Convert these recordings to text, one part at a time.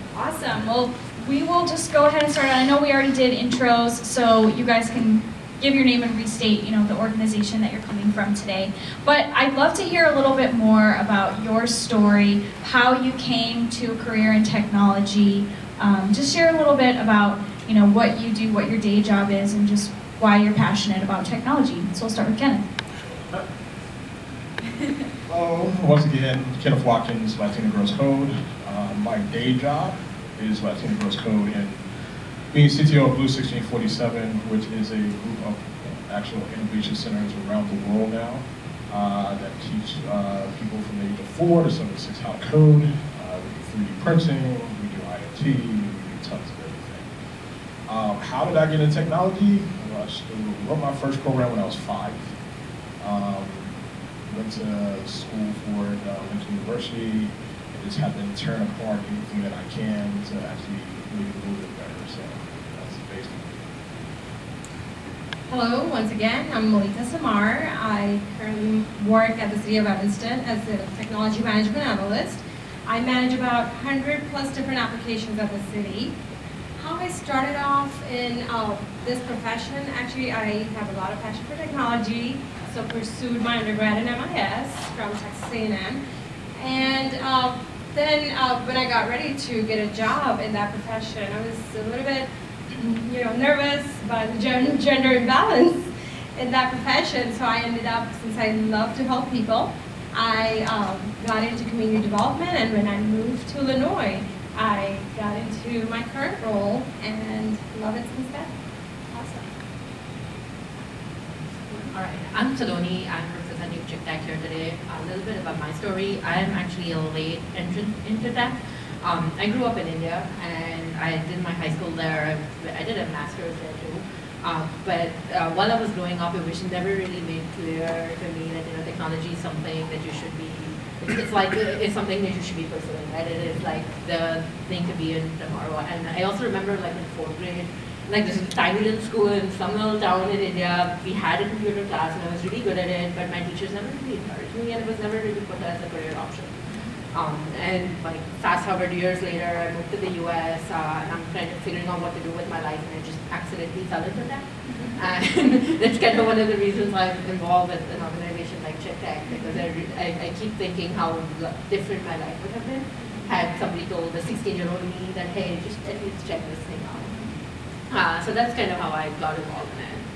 Awesome. Well, we will just go ahead and start. I know we already did intros, so you guys can give your name and restate, the organization that you're coming from today. But I'd love to hear a little bit more about your story, how you came to a career in technology. Just share a little bit about, what you do, what your day job is, and just why you're passionate about technology. So we'll start with Kenneth. Once again, Kenneth Watkins, Latina Girls Code. My day job is Latina Girls Code and being CTO of Blue 1647, which is a group of actual innovation centers around the world now that teach people from the age of 4 to 76 how to code. We do 3D printing, we do IoT, we do tons of everything. How did I get into technology? Well, I wrote my first program when I was 5. Went to school for it, went to university, and just had to turn apart anything that I can to actually make it a little bit better. So that's basically. Hello, once again, I'm Melita Samar. I currently work at the City of Evanston as a technology management analyst. I manage about 100 plus different applications at the city. How I started off in this profession, actually I have a lot of passion for technology, so pursued my undergrad in MIS from Texas A&M. And then when I got ready to get a job in that profession, I was a little bit nervous about the gender imbalance in that profession. So I ended up, since I love to help people, I got into community development, and when I moved to Illinois, I got into my current role and love it since then. Awesome. All right, I'm Saloni. I'm representing ChickTech here today. A little bit about my story. I'm actually a late entrant into tech. I grew up in India, and I did my high school there. I did a master's there too. But while I was growing up, it was never really made clear to me that technology is something that you should be. It's something that you should be pursuing, right? It is like the thing to be in tomorrow. And I also remember in 4th grade, this tiny little school in some little town in India, we had a computer class and I was really good at it, but my teachers never really encouraged me and it was never really put as a career option. And fast forward years later, I moved to the US and I'm kind of figuring out what to do with my life, and I just accidentally fell into that. And that's kind of one of the reasons why I'm involved with an organization like ChickTech, because I keep thinking how different my life would have been had somebody told the 16-year-old me that, hey, just at least check this thing out. So that's kind of how I got involved in it.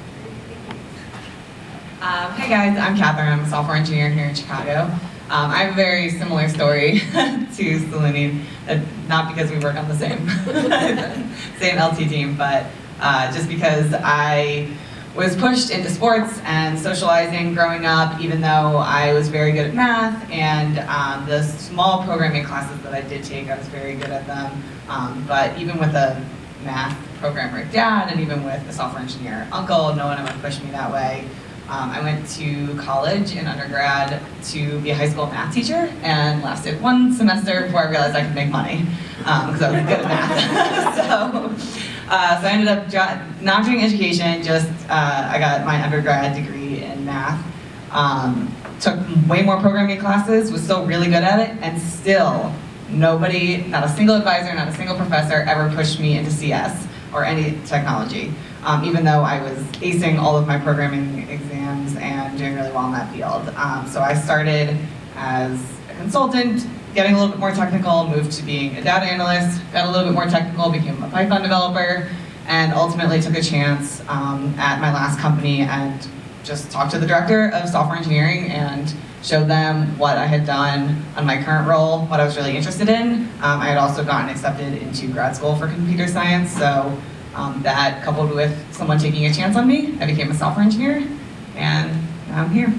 Hey guys, I'm Catherine. I'm a software engineer here in Chicago. I have a very similar story to Saloni, not because we work on the same LT team, but just because I was pushed into sports and socializing growing up, even though I was very good at math, and the small programming classes that I did take, I was very good at them. But even with a math programmer dad, and even with a software engineer uncle, no one ever pushed me that way. I went to college in undergrad to be a high school math teacher, and lasted 1 semester before I realized I could make money, because I was good at math. So I ended up not doing education, just I got my undergrad degree in math. Took way more programming classes, was still really good at it, and still nobody, not a single advisor, not a single professor ever pushed me into CS or any technology. Even though I was acing all of my programming exams and doing really well in that field. So I started as a consultant, getting a little bit more technical, moved to being a data analyst, got a little bit more technical, became a Python developer, and ultimately took a chance at my last company and just talked to the director of software engineering and showed them what I had done on my current role, what I was really interested in. I had also gotten accepted into grad school for computer science, so that coupled with someone taking a chance on me, I became a software engineer, and now I'm here.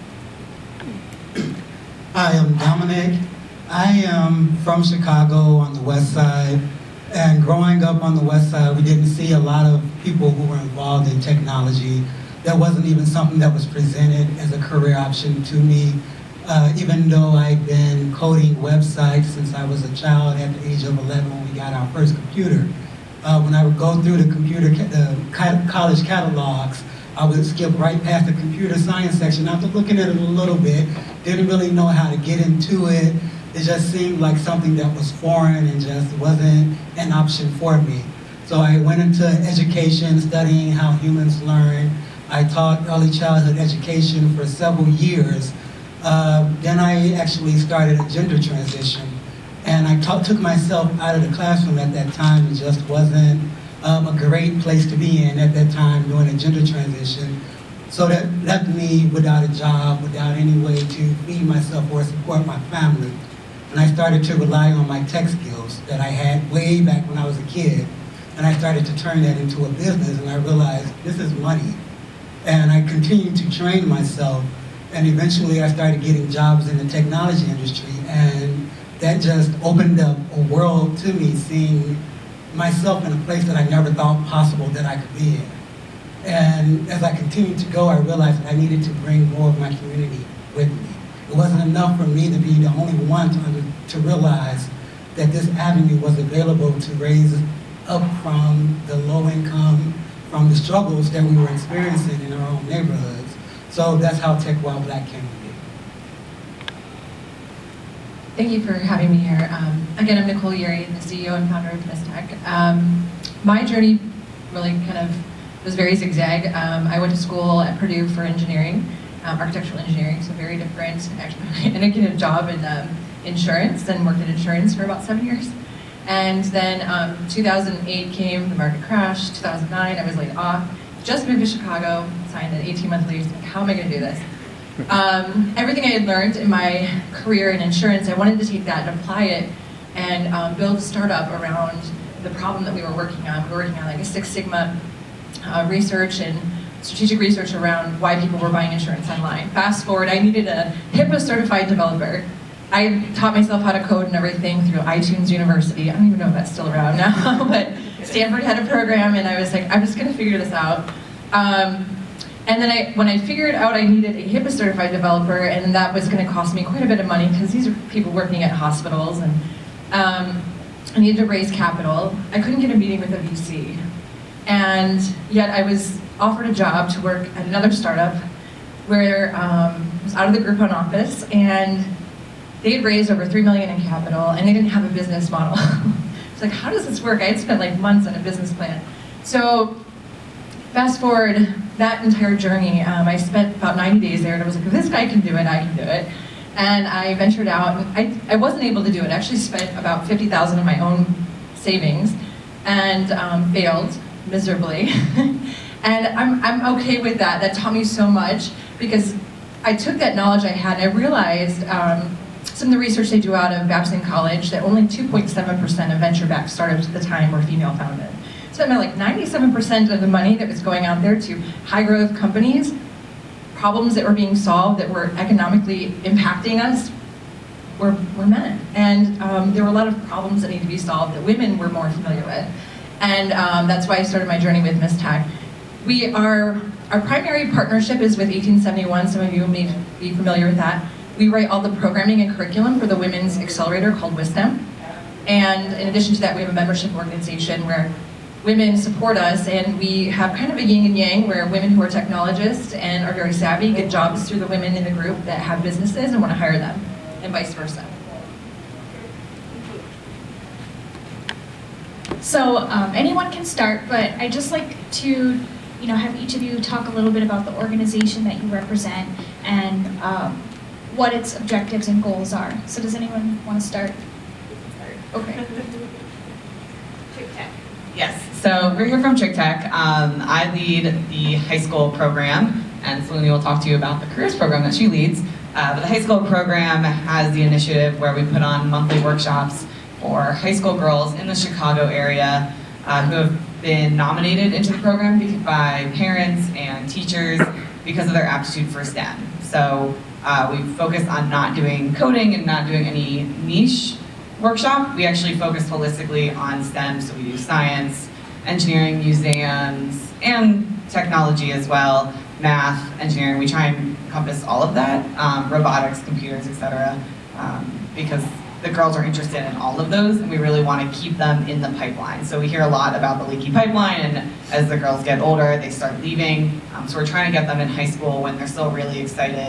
Hi, I'm Dominic. I am from Chicago on the west side, and growing up on the west side, we didn't see a lot of people who were involved in technology. That wasn't even something that was presented as a career option to me, even though I'd been coding websites since I was a child at the age of 11 when we got our first computer. When I would go through the college catalogs, I would skip right past the computer science section after looking at it a little bit. Didn't really know how to get into it. it just seemed like something that was foreign and just wasn't an option for me. So I went into education, studying how humans learn. I taught early childhood education for several years. Then I actually started a gender transition. And I took myself out of the classroom at that time. It just wasn't a great place to be in at that time doing a gender transition. So that left me without a job, without any way to feed myself or support my family. And I started to rely on my tech skills that I had way back when I was a kid. And I started to turn that into a business, and I realized this is money. And I continued to train myself, and eventually I started getting jobs in the technology industry, and that just opened up a world to me, seeing myself in a place that I never thought possible that I could be in. And as I continued to go, I realized that I needed to bring more of my community with me. It wasn't enough for me to be the only one to realize that this avenue was available to raise up from the low income, from the struggles that we were experiencing in our own neighborhoods. So that's how Tech While Black came to be. Thank you for having me here. Again, I'm Nicole Yuri, the CEO and founder of Mistech. My journey really kind of was very zigzag. I went to school at Purdue for engineering, architectural engineering, so very different. Actually, and I get a job in insurance, and worked in insurance for about 7 years. And then 2008 came, the market crashed. 2009, I was laid off. Just moved to Chicago, signed an 18-month lease. Like, how am I going to do this? Everything I had learned in my career in insurance, I wanted to take that and apply it and build a startup around the problem that we were working on. We were working on like a Six Sigma research and strategic research around why people were buying insurance online. Fast forward, I needed a HIPAA certified developer. I taught myself how to code and everything through iTunes University. I don't even know if that's still around now, but Stanford had a program, and I was like, I'm just gonna figure this out. And then when I figured out I needed a HIPAA certified developer, and that was gonna cost me quite a bit of money, because these are people working at hospitals, and I needed to raise capital. I couldn't get a meeting with a VC. And yet I was offered a job to work at another startup where I was out of the Groupon office, and they had raised over $3 million in capital, and they didn't have a business model. It's like, how does this work? I had spent like months on a business plan. So fast forward that entire journey, I spent about 90 days there, and I was like, if this guy can do it, I can do it. And I ventured out, and I wasn't able to do it. I actually spent about $50,000 of my own savings, and failed miserably. And I'm okay with that. That taught me so much, because I took that knowledge I had, and I realized some of the research they do out of Babson College that only 2.7% of venture-backed startups at the time were female-founded. So that meant like 97% of the money that was going out there to high-growth companies, problems that were being solved that were economically impacting us, were men. And there were a lot of problems that needed to be solved that women were more familiar with. And that's why I started my journey with Mistech. Our primary partnership is with 1871. Some of you may be familiar with that. We write all the programming and curriculum for the women's accelerator called Wisdom. And in addition to that, we have a membership organization where women support us, and we have kind of a yin and yang, where women who are technologists and are very savvy get jobs through the women in the group that have businesses and want to hire them, and vice versa. So anyone can start, but I'd just like to have each of you talk a little bit about the organization that you represent and what its objectives and goals are. So does anyone want to start? Okay. Yes, so we're here from TrickTech. I lead the high school program, and Saloni will talk to you about the careers program that she leads. But the high school program has the initiative where we put on monthly workshops for high school girls in the Chicago area who have been nominated into the program by parents and teachers because of their aptitude for STEM. So we focus on not doing coding and not doing any niche workshop. We actually focus holistically on STEM, so we do science, engineering, museums, and technology as well, math, engineering. We try and encompass all of that, robotics, computers, etc., because the girls are interested in all of those, and we really want to keep them in the pipeline. So we hear a lot about the leaky pipeline, and as the girls get older, they start leaving. So we're trying to get them in high school when they're still really excited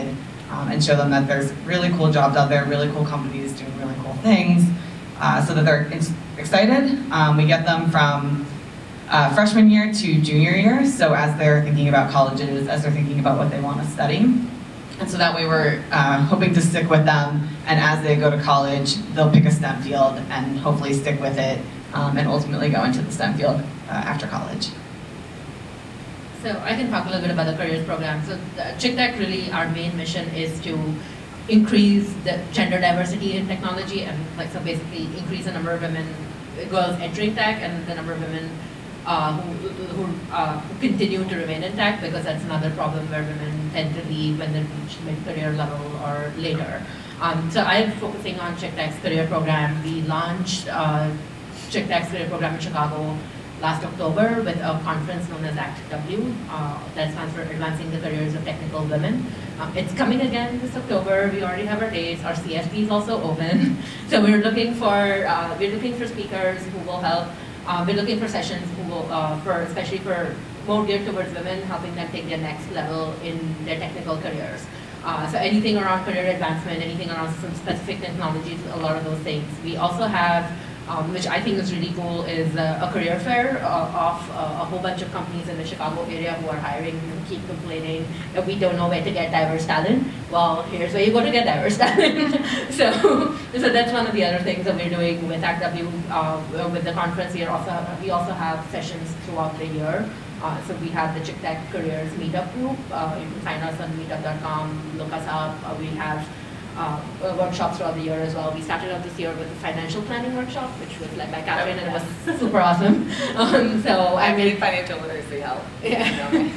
and show them that there's really cool jobs out there, really cool companies doing really cool things, so that they're excited. We get them from freshman year to junior year, so as they're thinking about colleges, as they're thinking about what they want to study. And so that way we're hoping to stick with them, and as they go to college, they'll pick a STEM field and hopefully stick with it, and ultimately go into the STEM field after college. So I can talk a little bit about the careers program. So ChickTech, really, our main mission is to increase the gender diversity in technology, and so basically increase the number of girls entering tech and the number of women who continue to remain in tech, because that's another problem where women tend to leave when they reach mid-career level or later. So I'm focusing on ChickTech's career program. We launched ChickTech's career program in Chicago last October with a conference known as ACT-W, that stands for Advancing the Careers of Technical Women. It's coming again this October. We already have our dates. Our CSP is also open. So we're looking for speakers who will help. We're looking for sessions who will, especially for more geared towards women, helping them take their next level in their technical careers. So anything around career advancement, anything around some specific technologies, a lot of those things. We also have, which I think is really cool, is a career fair of a whole bunch of companies in the Chicago area who are hiring and keep complaining that we don't know where to get diverse talent. Well, here's where you go to get diverse talent. so that's one of the other things that we're doing with ACT-W, with the conference here. We also have sessions throughout the year. So we have the ChickTech Careers Meetup group. You can find us on meetup.com, look us up. We have workshops throughout the year as well. We started out this year with a financial planning workshop, which was led by Catherine, and it was super awesome. I'm getting financial literacy help. Yeah.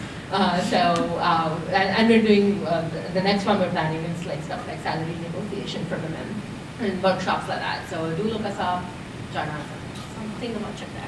And we're doing, the next one we're planning is stuff like salary negotiation for women and workshops like that. So do look us up, join us, something about ChickTech.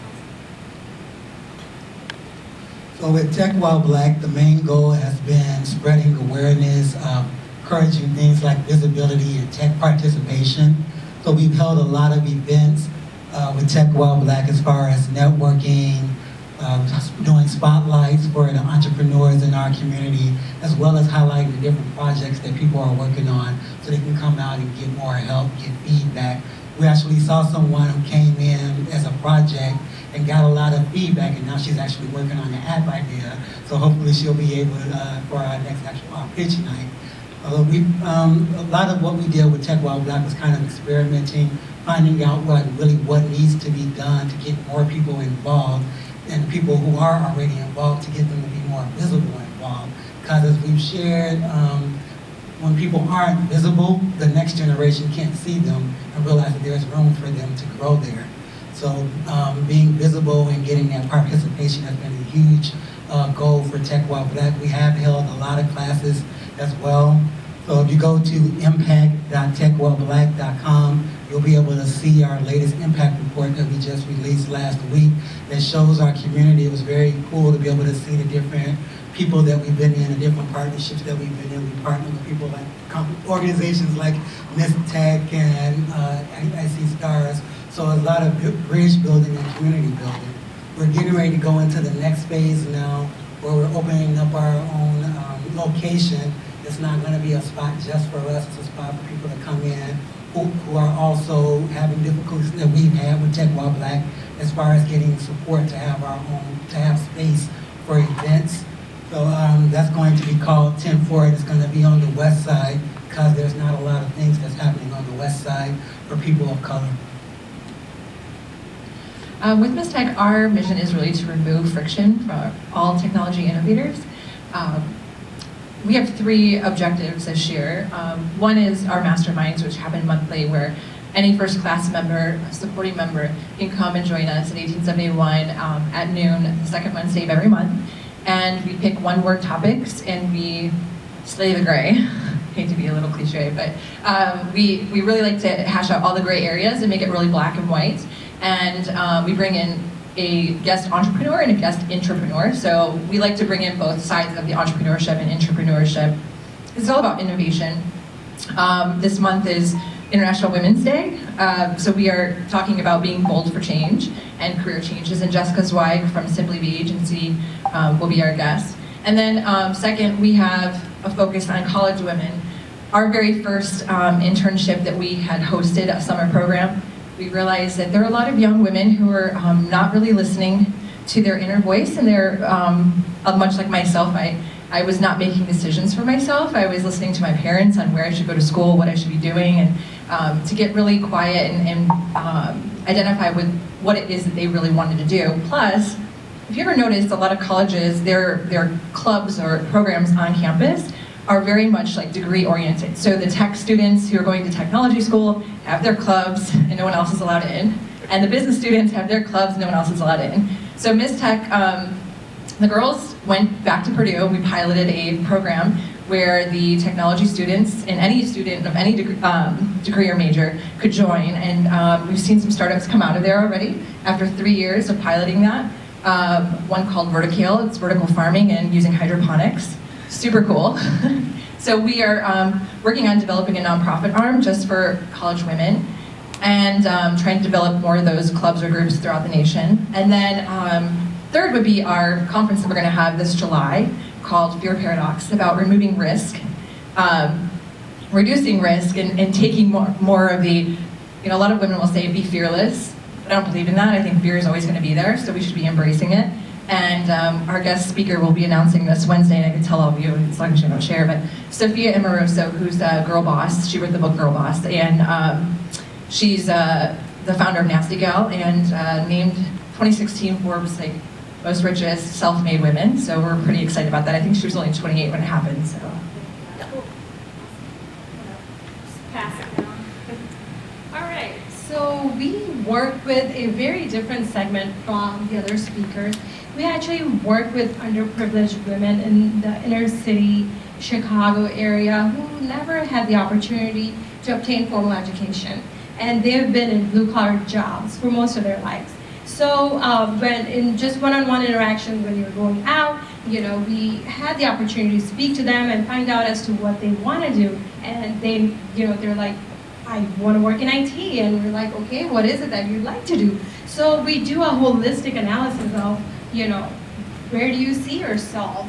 So with Tech While Black, the main goal has been spreading awareness, encouraging things like visibility and tech participation. So we've held a lot of events with Tech While Black as far as networking, doing spotlights for the entrepreneurs in our community, as well as highlighting the different projects that people are working on so they can come out and get more help, get feedback. We actually saw someone who came in as a project and got a lot of feedback, and now she's actually working on an app idea. So hopefully she'll be able to, for our next actual pitch night. A lot of what we did with Tech While Black was kind of experimenting, finding out what needs to be done to get more people involved, and people who are already involved to get them to be more visible involved. Because as we've shared, when people aren't visible, the next generation can't see them and realize that there's room for them to grow there. So being visible and getting that participation has been a huge goal for Tech While Black. We have held a lot of classes as well. So if you go to impact.techwhileblack.com, you'll be able to see our latest impact report that we just released last week that shows our community. It was very cool to be able to see the different people that we've been in, the different partnerships that we've been in. We partner with people like organizations like Miss Tech and IC Stars. So a lot of bridge building and community building. We're getting ready to go into the next phase now, where we're opening up our own location. It's not going to be a spot just for us. It's a spot for people to come in who are also having difficulties that we've had with Tech While Black as far as getting support to have our own, to have space for events. So that's going to be called 10-4. It's going to be on the west side because there's not a lot of things that's happening on the west side for people of color. With Miss Tech, our mission is really to remove friction for all technology innovators. We have 3 objectives this year. One is our masterminds, which happen monthly, where any first class member, supporting member, can come and join us at 1871 at noon, the second Wednesday of every month. And we pick one-word topics and we slay the gray. Hate to be a little cliche, but we really like to hash out all the gray areas and make it really black and white. And we bring in a guest entrepreneur and a guest intrapreneur. So we like to bring in both sides of the entrepreneurship and intrapreneurship. It's all about innovation. This month is International Women's Day. So we are talking about being bold for change and career changes. And Jessica Zweig from Simply Be Agency will be our guest. And then second, we have a focus on college women. Our very first internship that we had hosted, a summer program, we realized that there are a lot of young women who are not really listening to their inner voice, and they're, much like myself, I was not making decisions for myself. I was listening to my parents on where I should go to school, what I should be doing, and to get really quiet and identify with what it is that they really wanted to do. Plus, if you ever noticed, a lot of colleges, their clubs or programs on campus are very much like degree oriented. So the tech students who are going to technology school have their clubs and no one else is allowed in. And the business students have their clubs, no one else is allowed in. So Miss Tech, the girls went back to Purdue. We piloted a program where the technology students and any student of any degree or major could join. And we've seen some startups come out of there already after 3 years of piloting that. One called Verticale, it's vertical farming and using hydroponics. Super cool. So we are working on developing a nonprofit arm just for college women and trying to develop more of those clubs or groups throughout the nation. And then third would be our conference that we're going to have this July called Fear Paradox, about removing risk, reducing risk, and taking more of the, a lot of women will say be fearless, but I don't believe in that. I think fear is always going to be there, so we should be embracing it. And our guest speaker will be announcing this Wednesday, and I can tell all of you, as long as you don't share, but Sophia Amoroso, who's a Girl Boss, she wrote the book Girl Boss, and she's the founder of Nasty Gal, and named 2016 Forbes most richest self-made women, so we're pretty excited about that. I think she was only 28 when it happened, so. Pass it down. All right, so we work with a very different segment from the other speakers. We actually work with underprivileged women in the inner city Chicago area who never had the opportunity to obtain formal education. And they've been in blue-collar jobs for most of their lives. So when in just one-on-one interactions, when you're going out, we had the opportunity to speak to them and find out as to what they want to do. And they, they're like, I want to work in IT. And we're like, okay, what is it that you'd like to do? So we do a holistic analysis of, where do you see yourself?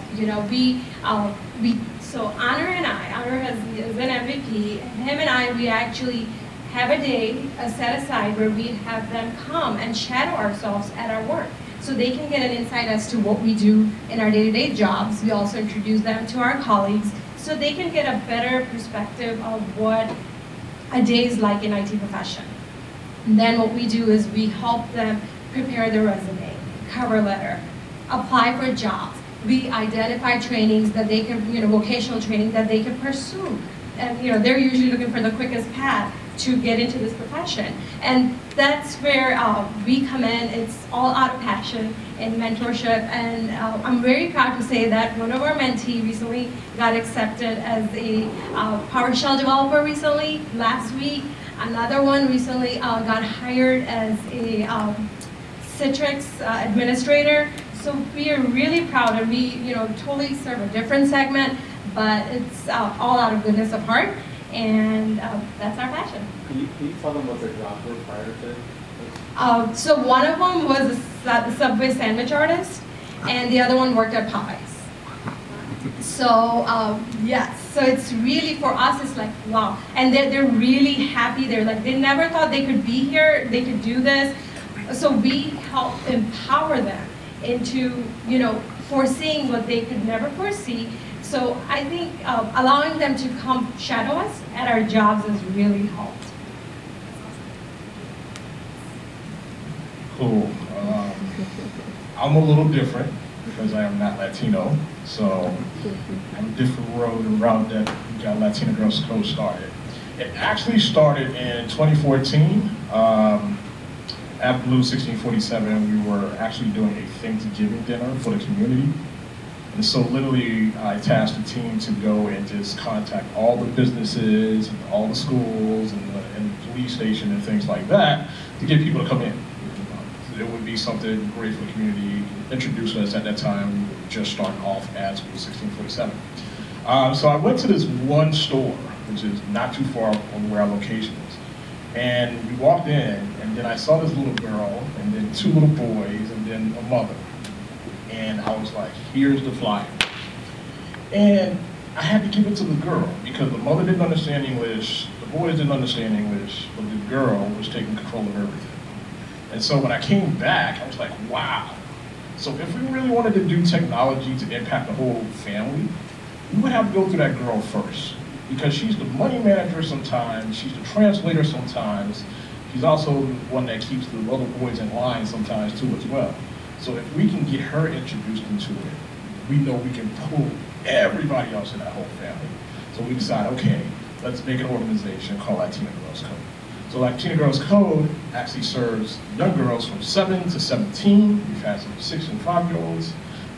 So Honor and I, Honor is an MVP, him and I, we actually have a day set aside where we have them come and shadow ourselves at our work so they can get an insight as to what we do in our day-to-day jobs. We also introduce them to our colleagues so they can get a better perspective of what a day is like in IT profession. And then what we do is we help them prepare their resume, cover letter, apply for jobs. We identify trainings that they can, vocational training that they can pursue. And they're usually looking for the quickest path to get into this profession. And that's where we come in. It's all out of passion and mentorship. And I'm very proud to say that one of our mentees recently got accepted as a PowerShell developer recently, last week. Another one recently got hired as a Citrix administrator. So we are really proud, and we totally serve a different segment, but it's all out of goodness of heart. And that's our passion. Can you tell them what their jobs were prior to this? So one of them was a Subway sandwich artist, and the other one worked at Popeyes. So yes, so it's really, for us, it's like, wow. And they're really happy. They're like, they never thought they could be here, they could do this. So we help empower them into, foreseeing what they could never foresee. So I think allowing them to come shadow us at our jobs has really helped. Cool. I'm a little different because I am not Latino, so I'm a different route that we got Latina Girls Code started. It actually started in 2014. At Blue 1647, we were actually doing a Thanksgiving dinner for the community. And so literally, I tasked the team to go and just contact all the businesses, and all the schools, and the police station, and things like that, to get people to come in. It would be something great for the community. Introduce us at that time, we were just starting off at Blue 1647. So I went to this one store, which is not too far from where our location is. And we walked in, and then I saw this little girl, and then two little boys, and then a mother. And I was like, here's the flyer. And I had to give it to the girl because the mother didn't understand English, the boys didn't understand English, but the girl was taking control of everything. And so when I came back, I was like, wow. So if we really wanted to do technology to impact the whole family, we would have to go through that girl first. Because she's the money manager sometimes, she's the translator sometimes, she's also the one that keeps the other boys in line sometimes too as well. So if we can get her introduced into it, we know we can pull everybody else in that whole family. So we decided, okay, let's make an organization called Latina Girls Code. So Latina Girls Code actually serves young girls from 7 to 17. We've had some 6 and 5-year-olds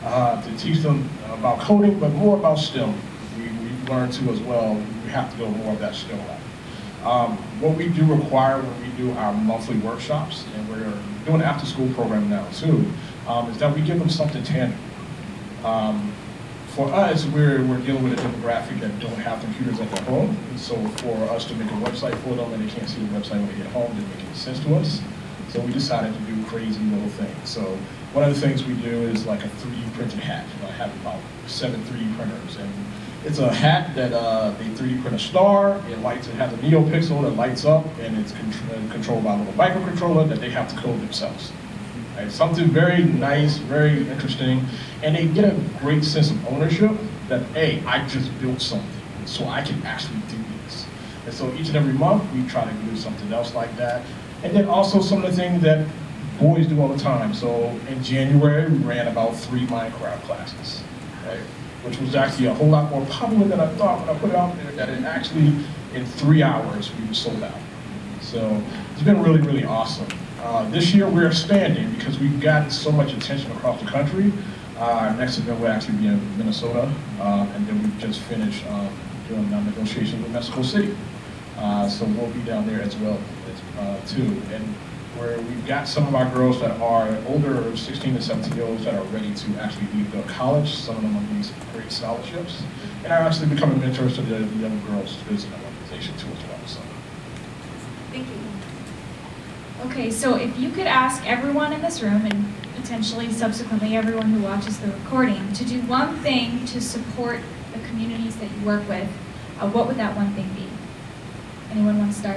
to teach them about coding, but more about STEM. We've learned too as well, we have to go more of that STEM route. What we do require when we do our monthly workshops, and we're doing an after-school program now too, is that we give them something tangible. For us, we're dealing with a demographic that don't have computers at their home, and so for us to make a website for them and they can't see the website when they get home, didn't make any sense to us. So we decided to do crazy little things. So one of the things we do is like a 3D printed hat. I have about 7 3D printers, and it's a hat that they 3D print a star. It has a NeoPixel that lights up, and it's controlled by a little microcontroller that they have to code themselves. Right? Something very nice, very interesting, and they get a great sense of ownership that, hey, I just built something, so I can actually do this. And so each and every month, we try to do something else like that. And then also some of the things that boys do all the time. So in January, we ran about 3 Minecraft classes, right? Which was actually a whole lot more popular than I thought when I put it out there, that it actually, in 3 hours, we were sold out. So it's been really, really awesome. This year we're expanding because we've gotten so much attention across the country. Our next event will actually be in Minnesota, and then we've just finished doing negotiations with Mexico City. So we'll be down there as well, too. And where we've got some of our girls that are older, 16 to 17-year-olds that are ready to actually leave the college. Some of them are getting some great scholarships, and are actually becoming mentors to the young girls visiting our organization too as well. So. Thank you. Okay, so if you could ask everyone in this room, and potentially subsequently everyone who watches the recording, to do one thing to support the communities that you work with, what would that one thing be? Anyone want to start?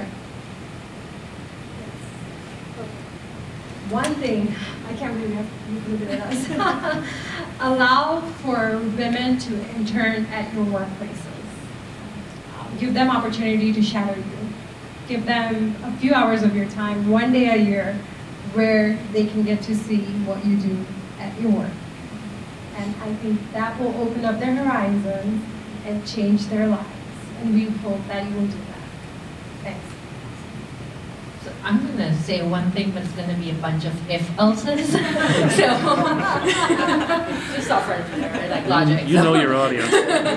One thing, I can't believe you look at us. Allow for women to intern at your workplaces. Give them opportunity to shadow you. Give them a few hours of your time, 1 day a year, where they can get to see what you do at your work. And I think that will open up their horizons and change their lives. And we hope that you will do that. Thanks. So I'm going to say one thing, but it's going to be a bunch of if-elses. So, just software engineer, like logic. You know your audience.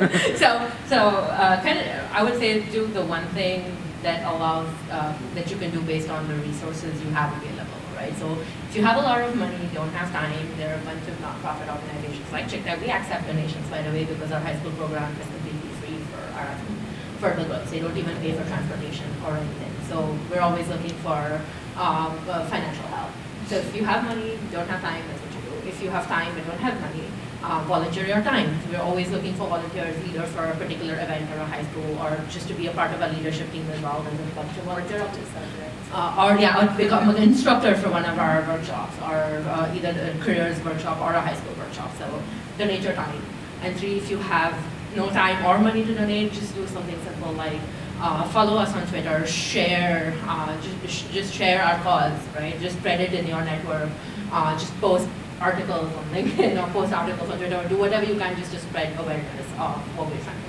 Kind of, I would say do the one thing that allows, that you can do based on the resources you have available, right? So if you have a lot of money, you don't have time, there are a bunch of nonprofit organizations like ChickTech. We accept donations, by the way, because our high school program is completely free for the girls. They don't even pay for transportation or anything. So we're always looking for financial help. So if you have money, you don't have time, that's what you do. If you have time and don't have money, volunteer your time. We're always looking for volunteers, either for a particular event or a high school, or just to be a part of a leadership team as well. There's a bunch of volunteers. Or become an instructor for one of our workshops, or either a careers workshop or a high school workshop. So donate your time. And 3, if you have no time or money to donate, just do something simple like follow us on Twitter, share, just share our cause, right? Just spread it in your network. Just post articles on LinkedIn or post articles on Twitter, or do whatever you can just to spread awareness of what we're trying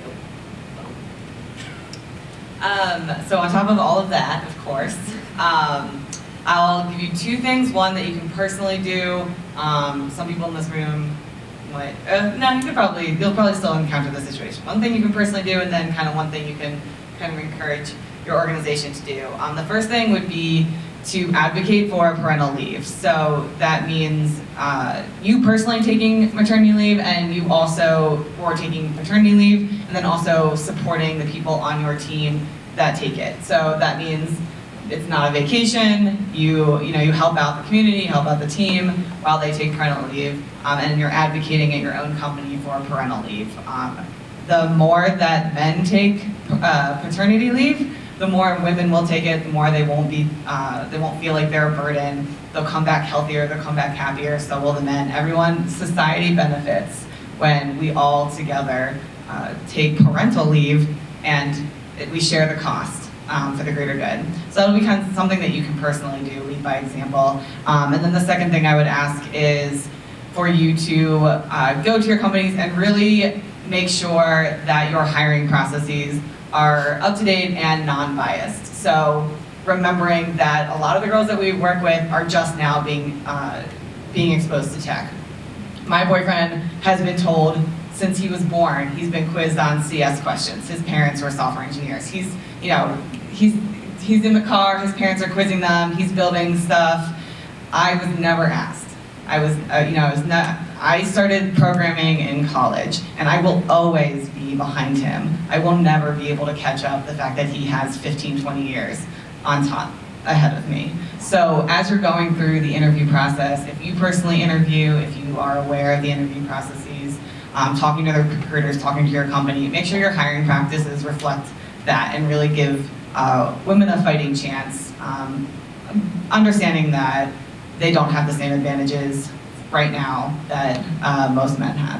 to do. So on top of all of that, of course, I'll give you 2 things. One that you can personally do. Some people in this room might, no, you'll probably still encounter this situation. One thing you can personally do, and then kind of one thing you can kind of encourage your organization to do. The first thing would be to advocate for parental leave. So that means you personally taking maternity leave, and you also for taking paternity leave, and then also supporting the people on your team that take it. So that means it's not a vacation. You help out the community, help out the team while they take parental leave, and you're advocating at your own company for parental leave. the more that men take paternity leave, the more women will take it, the more they won't feel like they're a burden. They'll come back healthier, they'll come back happier, so will the men. Everyone, society benefits when we all together take parental leave and we share the cost for the greater good. So that'll be kind of something that you can personally do, lead by example. And then the second thing I would ask is for you to go to your companies and really make sure that your hiring processes are up to date and non-biased. So remembering that a lot of the girls that we work with are just now being exposed to tech. My boyfriend has been told since he was born, he's been quizzed on CS questions. His parents were software engineers. He's in the car, his parents are quizzing them, he's building stuff. I was never asked. I started programming in college, and I will always be behind him. I will never be able to catch up the fact that he has 15, 20 years on top ahead of me. So as you're going through the interview process, if you personally interview, if you are aware of the interview processes, talking to the recruiters, talking to your company, make sure your hiring practices reflect that and really give women a fighting chance, understanding that they don't have the same advantages right now that most men have.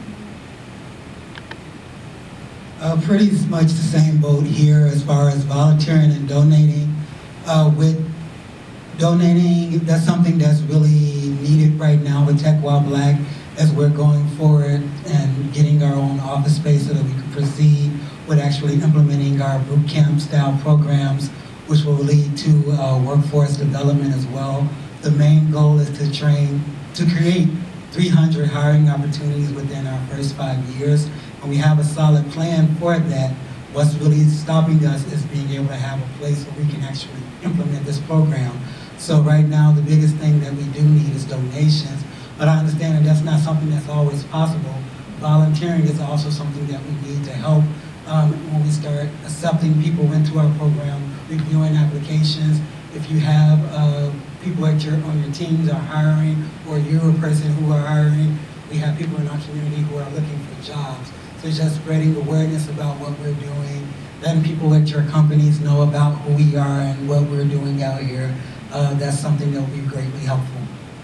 Pretty much the same boat here as far as volunteering and donating. With donating, that's something that's really needed right now with Tech While Black as we're going forward and getting our own office space so that we can proceed with actually implementing our boot camp style programs, which will lead to workforce development as well. The main goal is to create 300 hiring opportunities within our first 5 years, and we have a solid plan for that. What's really stopping us is being able to have a place where we can actually implement this program. So right now, the biggest thing that we do need is donations, but I understand that that's not something that's always possible. Volunteering is also something that we need to help when we start accepting people into our program, reviewing applications. If you have people on your teams are hiring, or you're a person who are hiring, we have people in our community who are looking for jobs. So just spreading awareness about what we're doing, letting people at your companies know about who we are and what we're doing out here. That's something that will be greatly helpful.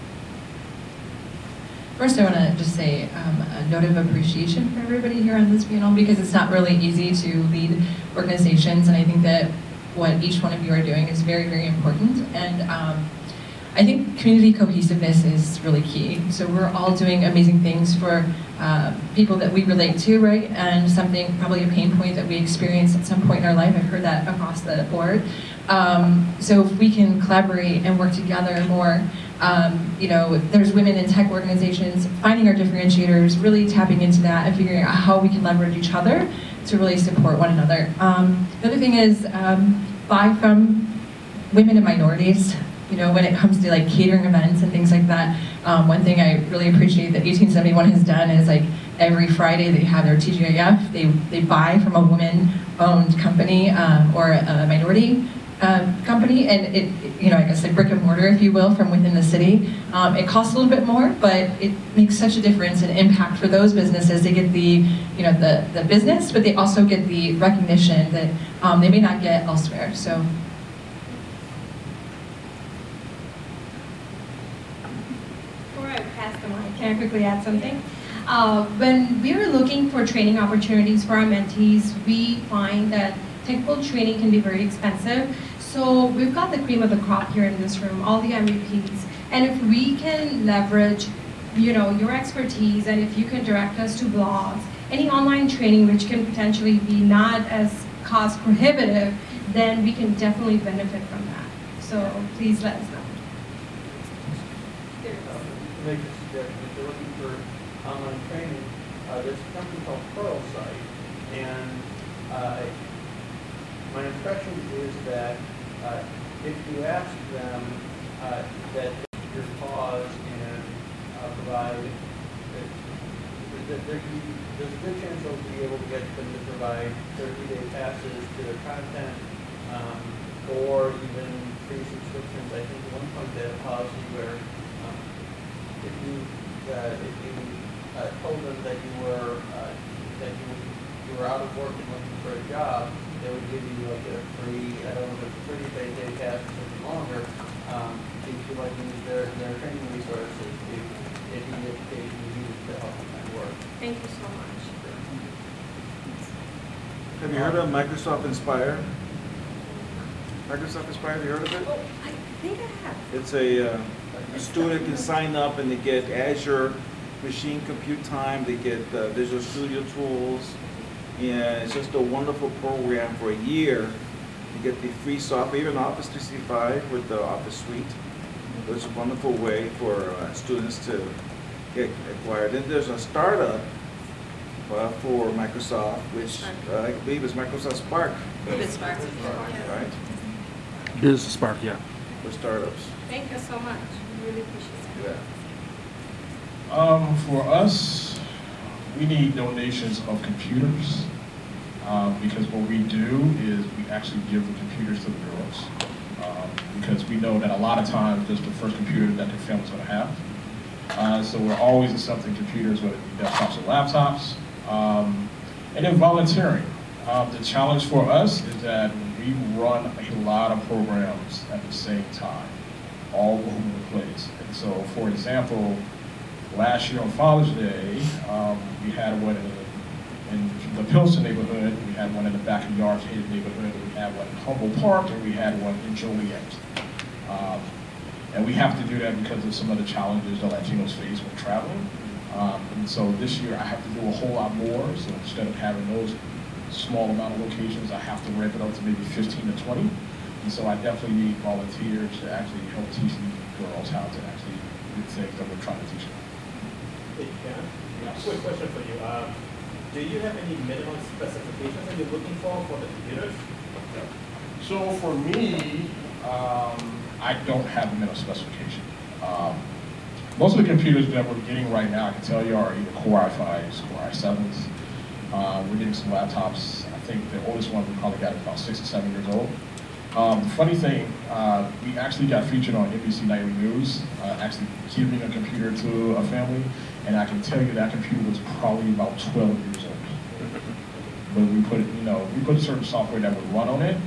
First, I want to just say a note of appreciation for everybody here on this panel, because it's not really easy to lead organizations, and I think that what each one of you are doing is very, very important. And I think community cohesiveness is really key. So we're all doing amazing things for people that we relate to, right? And something, probably a pain point that we experience at some point in our life. I've heard that across the board. So if we can collaborate and work together more, there's women in tech organizations, finding our differentiators, really tapping into that and figuring out how we can leverage each other to really support one another. The other thing is buy from women and minorities. When it comes to like catering events and things like that, one thing I really appreciate that 1871 has done is like every Friday they have their TGIF. They buy from a woman-owned company or a minority company, and it I guess like brick and mortar, if you will, from within the city. It costs a little bit more, but it makes such a difference and impact for those businesses. They get the the business, but they also get the recognition that they may not get elsewhere. So. Before I pass the mic, can I quickly add something? When we were looking for training opportunities for our mentees, we find that technical training can be very expensive. So we've got the cream of the crop here in this room, all the MVPs. And if we can leverage, your expertise, and if you can direct us to blogs, any online training which can potentially be not as cost prohibitive, then we can definitely benefit from that. So please let us know. Make a suggestion. If you're looking for online training, there's a company called Pluralsight, and my impression is that if you ask them that your cause and provide, there's a good chance they'll be able to get them to provide 30-day passes to their content, or even free subscriptions. I think at one point they had a policy where if you told them that you would you were out of work and looking for a job, they would give you like a free, I don't know if it's free, they cash or something longer, if you like use their training resources, if you get paid, you use to help them find work. Thank you so much. Have you heard of Microsoft Inspire? Microsoft Inspire, have you heard of it? Oh, I think I have. It's a student can sign up and they get Azure machine compute time, they get Visual Studio tools, and it's just a wonderful program for a year. You get the free software, even Office 365 with the Office Suite. So it's a wonderful way for students to get acquired. Then there's a startup for Microsoft, which I believe is Microsoft Spark. Right? Biz Spark, yeah. For startups. Thank you so much. Really appreciate it. Yeah. For us, we need donations of computers because what we do is we actually give the computers to the girls because we know that a lot of times that's the first computer that their family's going to have. So we're always accepting computers, whether it be desktops or laptops. And then volunteering. The challenge for us is that we run a lot of programs at the same time, all over the place. And so, for example, last year on Father's Day, we had one in the Pilsen neighborhood, we had one in the back of Yard's Hated neighborhood, we had one in Humboldt Park, and we had one in Joliet. And we have to do that because of some of the challenges the Latinos face when traveling. And so this year I have to do a whole lot more, so instead of having those small amount of locations, I have to ramp it up to maybe 15 to 20. And so I definitely need volunteers to actually help teach these girls how to actually do things that we're trying to teach them. Hey, Ken, Yes. quick question for you. Do you have any minimum specifications that you're looking for the computers? So for me, I don't have a minimum specification. Most of the computers that we're getting right now, I can tell you, are either Core i5s, Core i7s. We're getting some laptops. I think the oldest one we probably got is about 6 or 7 years old. The funny thing, we actually got featured on NBC Nightly News, actually giving a computer to a family, and I can tell you that computer was probably about 12 years old. But we put, we put a certain software that would run on it,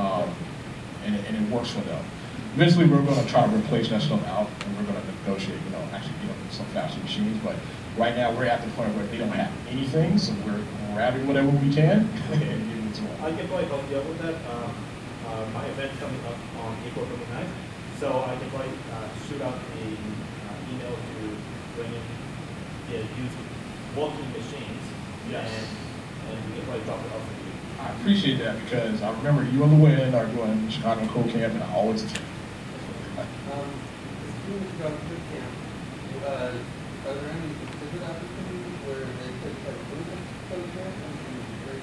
and it works for them. Eventually, we're going to try to replace that stuff out, and we're going to negotiate, actually some faster machines. But right now, we're at the point where they don't have anything, so we're grabbing whatever we can and giving it to them. I can probably help you out with that. My event's coming up on April 29th, so I can probably shoot out a email to bring in the used working machines, Yes. and we can probably drop it off for you. I appreciate that because I remember you and Lewin are doing Chicago Code Camp, and I always attend. Students go to boot camp, are there any specific opportunities where they could participate in code camp and very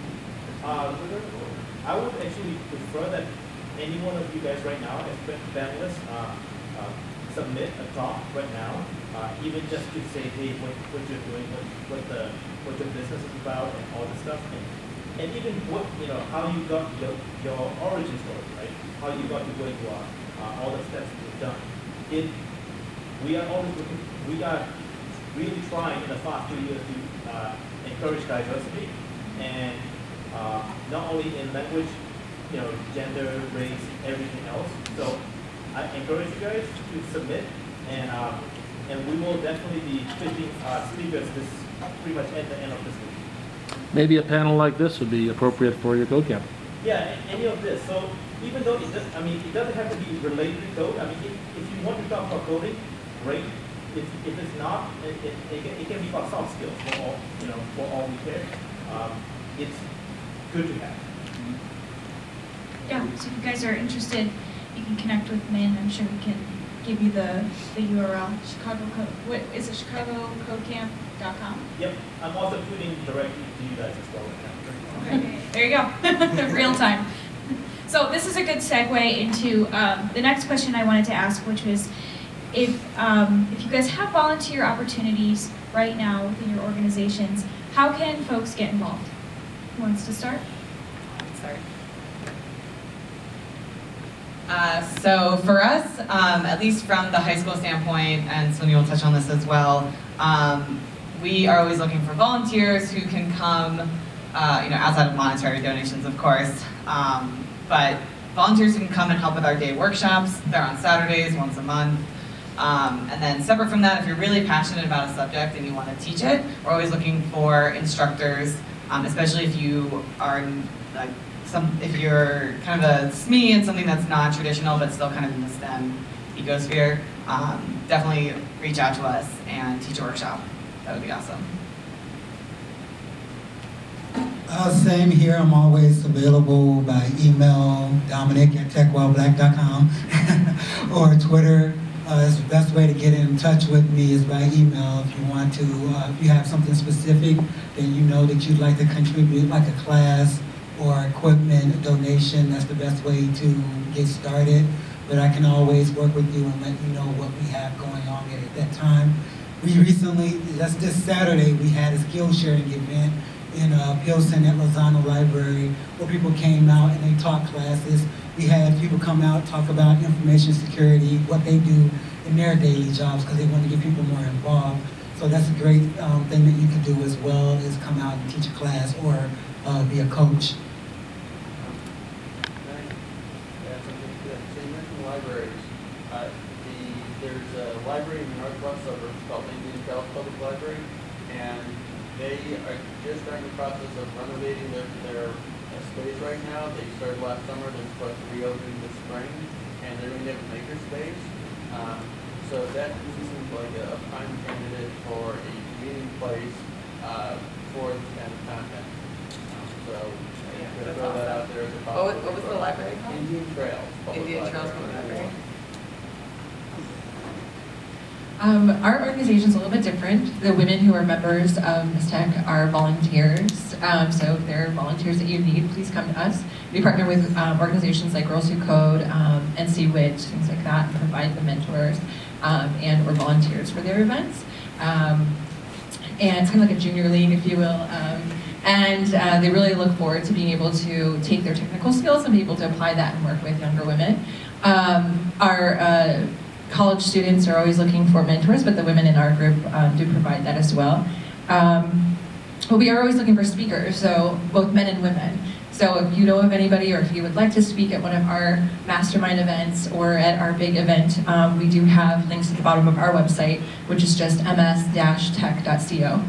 I would actually prefer that any one of you guys right now, as panelists, submit a talk right now, even just to say, hey, what you're doing, what your business is about, and all this stuff, and even what how you got your origin story, right? How you got to where you are, all the steps you've done. We are always looking. We are really trying in the past 2 years to encourage diversity, and not only in language, gender, race, everything else. So I encourage you guys to submit, and we will definitely be pitching speakers this pretty much at the end of this week. Maybe a panel like this would be appropriate for your code camp. Yeah, any of this. So even though it doesn't have to be related to code. I mean, if you want to talk about coding, great. If it's not, it can be about soft skills for all we care. It's good to have. Yeah, so if you guys are interested, you can connect with Min. I'm sure we can give you the URL. Chicago Code. What is it? ChicagoCodeCamp.com. Yep. I'm also tweeting directly to you guys as well. Okay. There you go. Real time. So this is a good segue into the next question I wanted to ask, which was if you guys have volunteer opportunities right now within your organizations, how can folks get involved? Who wants to start? Sorry. So for us, at least from the high school standpoint, and Sonia will touch on this as well, we are always looking for volunteers who can come outside of monetary donations, of course. But volunteers can come and help with our day workshops. They're on Saturdays, once a month. And then separate from that, if you're really passionate about a subject and you want to teach it, we're always looking for instructors, especially if you are if you're kind of a SME in something that's non-traditional but still kind of in the STEM ecosphere. Definitely reach out to us and teach a workshop. That would be awesome. Same here. I'm always available by email, dominic@techwhileblack.com, or Twitter. It's the best way to get in touch with me is by email. If you want to, if you have something specific, then you know that you'd like to contribute, like a class or equipment donation, that's the best way to get started. But I can always work with you and let you know what we have going on at that time. We recently, just this Saturday, we had a skill sharing event in Pilsen at Lozano Library, where people came out and they taught classes. We had people come out, talk about information security, what they do in their daily jobs, because they want to get people more involved. So that's a great thing that you can do as well, is come out and teach a class or be a coach. So you mentioned libraries. There's a library in the northwest suburbs called Indian Trails Public Library, and they are just starting the process of renovating their space right now. They started last summer. They're supposed to reopen this spring, and they're going to have a makerspace. So that seems like a prime candidate for a meeting place for this kind of content. So I'm going to throw that out there as a possibility. What was the library called? Indian Trails. Indian Trails Public Library. Our organization is a little bit different. The women who are members of MISTech are volunteers. So if there are volunteers that you need, please come to us. We partner with organizations like Girls Who Code, NC WIT, things like that, and provide the mentors and or volunteers for their events. And it's kind of like a junior league, if you will. And they really look forward to being able to take their technical skills and be able to apply that and work with younger women. Our college students are always looking for mentors, but the women in our group do provide that as well. But we are always looking for speakers, so both men and women. So if you know of anybody, or if you would like to speak at one of our mastermind events or at our big event, we do have links at the bottom of our website, which is just ms-tech.co.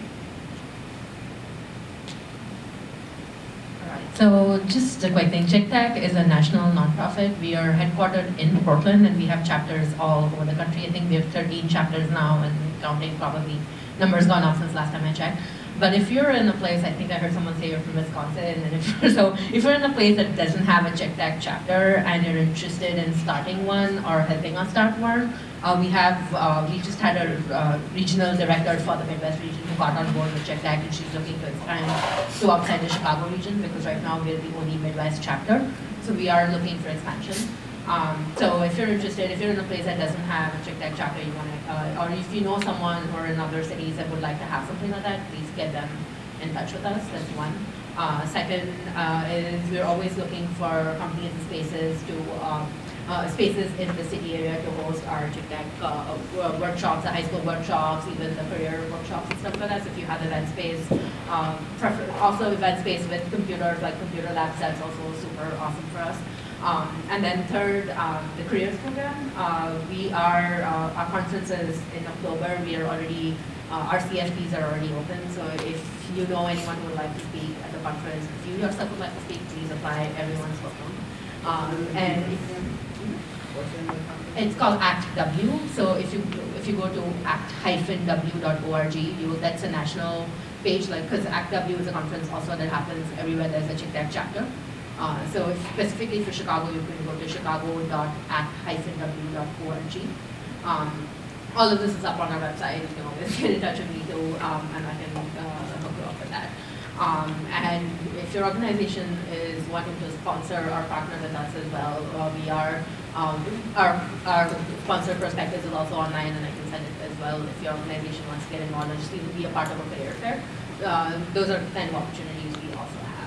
So just a quick thing, ChickTech is a national nonprofit. We are headquartered in Portland and we have chapters all over the country. I think we have 13 chapters now and counting, probably. Numbers gone up since last time I checked. But if you're in a place, I think I heard someone say you're from Wisconsin, and if you're in a place that doesn't have a ChickTech chapter and you're interested in starting one or helping us start one, we just had a regional director for the Midwest region who got on board with ChickTech, and she's looking to expand to outside the Chicago region, because right now we're the only Midwest chapter. So we are looking for expansion. So if you're interested, if you're in a place that doesn't have a ChickTech chapter, you want to, or if you know someone who are in other cities that would like to have something like that, please get them in touch with us. That's one. Second is we're always looking for companies and spaces to spaces in the city area to host our ChickTech workshops, the high school workshops, even the career workshops and stuff like that. So if you have event space, also event space with computers, like computer labs, that's also super awesome for us. And then third, the careers program. Our conferences in October, we are already, our CFPs are already open. So if you know anyone who would like to speak at the conference, if you yourself would like to speak, please apply. Everyone's welcome. And it's called ACT W. So if you go to act-w.org, that's a national page, like, because ACT W is a conference also that happens everywhere there's a ChickTech chapter. So specifically for Chicago, you can go to chicago.act-w.org. All of this is up on our website. You can always get in touch with me too, and I can hook you up with that. And if your organization is wanting to sponsor or partner with us as well, we are, our sponsor prospectus is also online, and I can send it as well if your organization wants to get involved and just even be a part of a career fair. Those are the kind of opportunities we also have.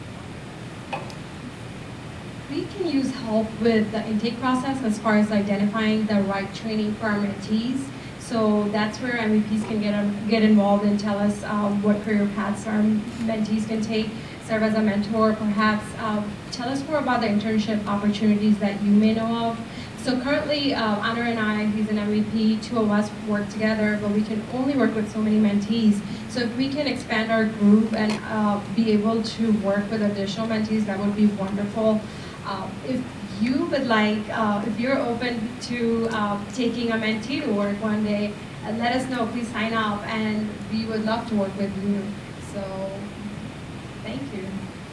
We can use help with the intake process as far as identifying the right training for our mentees. So that's where MVPs can get involved and tell us what career paths our mentees can take, serve as a mentor, perhaps tell us more about the internship opportunities that you may know of. So currently, Honor and I, he's an MVP, two of us work together, but we can only work with so many mentees. So if we can expand our group and be able to work with additional mentees, that would be wonderful. If you would like, if you're open to taking a mentee to work one day, let us know, please sign up, and we would love to work with you. So, thank you.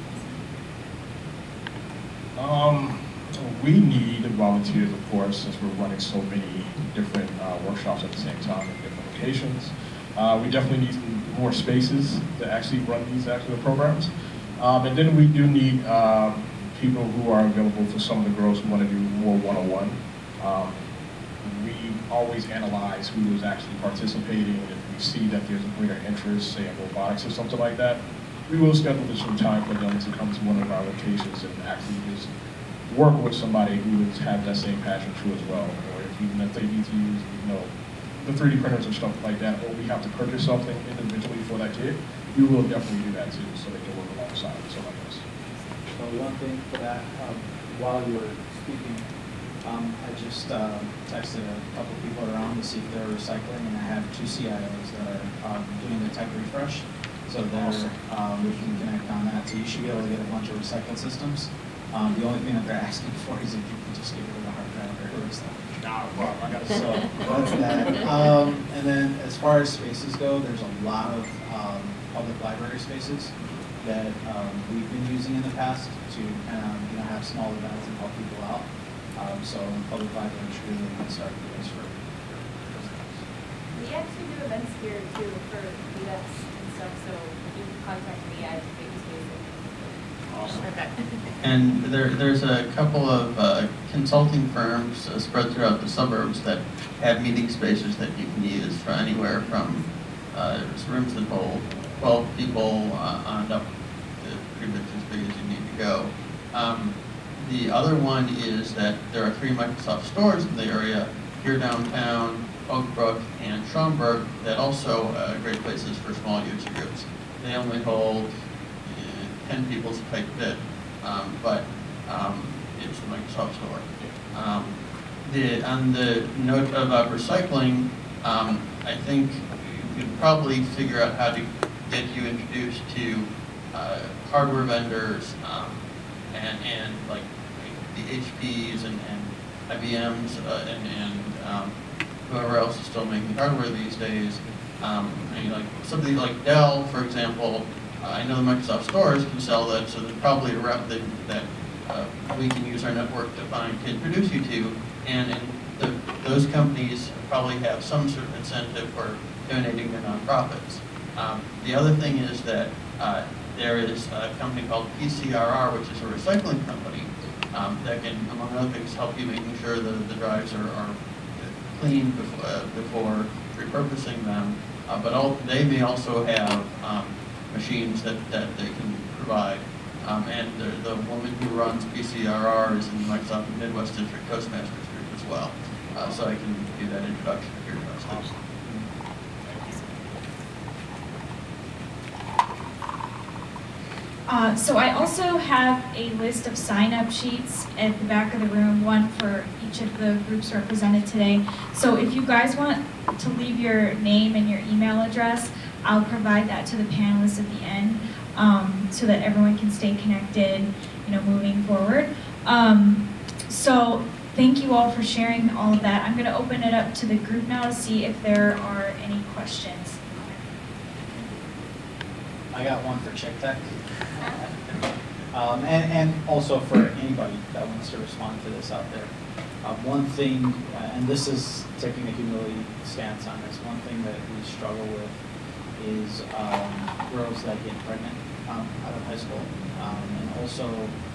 We need volunteers, of course, since we're running so many different workshops at the same time in different locations. We definitely need more spaces to actually run these actual programs. And then we do need people who are available for some of the girls who want to do more one-on-one. We always analyze who is actually participating. If we see that there's a greater interest, say in robotics or something like that, we will schedule some time for them to come to one of our locations and actually just work with somebody who has that same passion too as well. Or even if they need to use, the 3D printers and stuff like that, or we have to purchase something individually for that kid, we will definitely do that too, so they can work alongside somebody else. So one thing for that, while you were speaking, I just texted a couple people around to see if they're recycling, and I have 2 CIOs that are doing the tech refresh. So we can connect on that. So you should be able to get a bunch of recycling systems. The only thing that they're asking for is if you can just get rid of the hard drive or stuff. Nah, well, I got So that's that. And then as far as spaces go, there's a lot of public library spaces that we've been using in the past to kind of have small events and help people out. So public library should really be a start place for We actually do events here too for meetups and stuff, so you can contact me at Makerspace. Awesome. Okay. And there's a couple of consulting firms spread throughout the suburbs that have meeting spaces that you can use for anywhere from rooms that hold 12 people on up to pretty much as big as you need to go. The other one is that there are 3 Microsoft stores in the area, here downtown, Oak Brook, and Schaumburg, that also are great places for small user groups. They only hold 10 people is a tight fit, but it's the Microsoft store. On the note about recycling, I think you could probably figure out how to get you introduced to hardware vendors and like the HPs and IBMs and whoever else is still making hardware these days. Like something like Dell, for example. I know the Microsoft stores can sell that, so there's probably a route that we can use our network to introduce you to, and those companies probably have some sort of incentive for donating to nonprofits. The other thing is that there is a company called PCRR, which is a recycling company that can, among other things, help you making sure that the drives are clean before repurposing them. But they may also have machines that they can provide. And the woman who runs PCRR is in the Microsoft Midwest District Toastmasters group as well. So I can do that introduction if you're interested. So I also have a list of sign-up sheets at the back of the room, one for each of the groups represented today. So if you guys want to leave your name and your email address, I'll provide that to the panelists at the end so that everyone can stay connected, moving forward. So thank you all for sharing all of that. I'm going to open it up to the group now to see if there are any questions. I got one for Chick Tech. And also for anybody that wants to respond to this out there. One thing, and this is taking a humility stance on this, one thing that we struggle with is girls that get pregnant out of high school. And also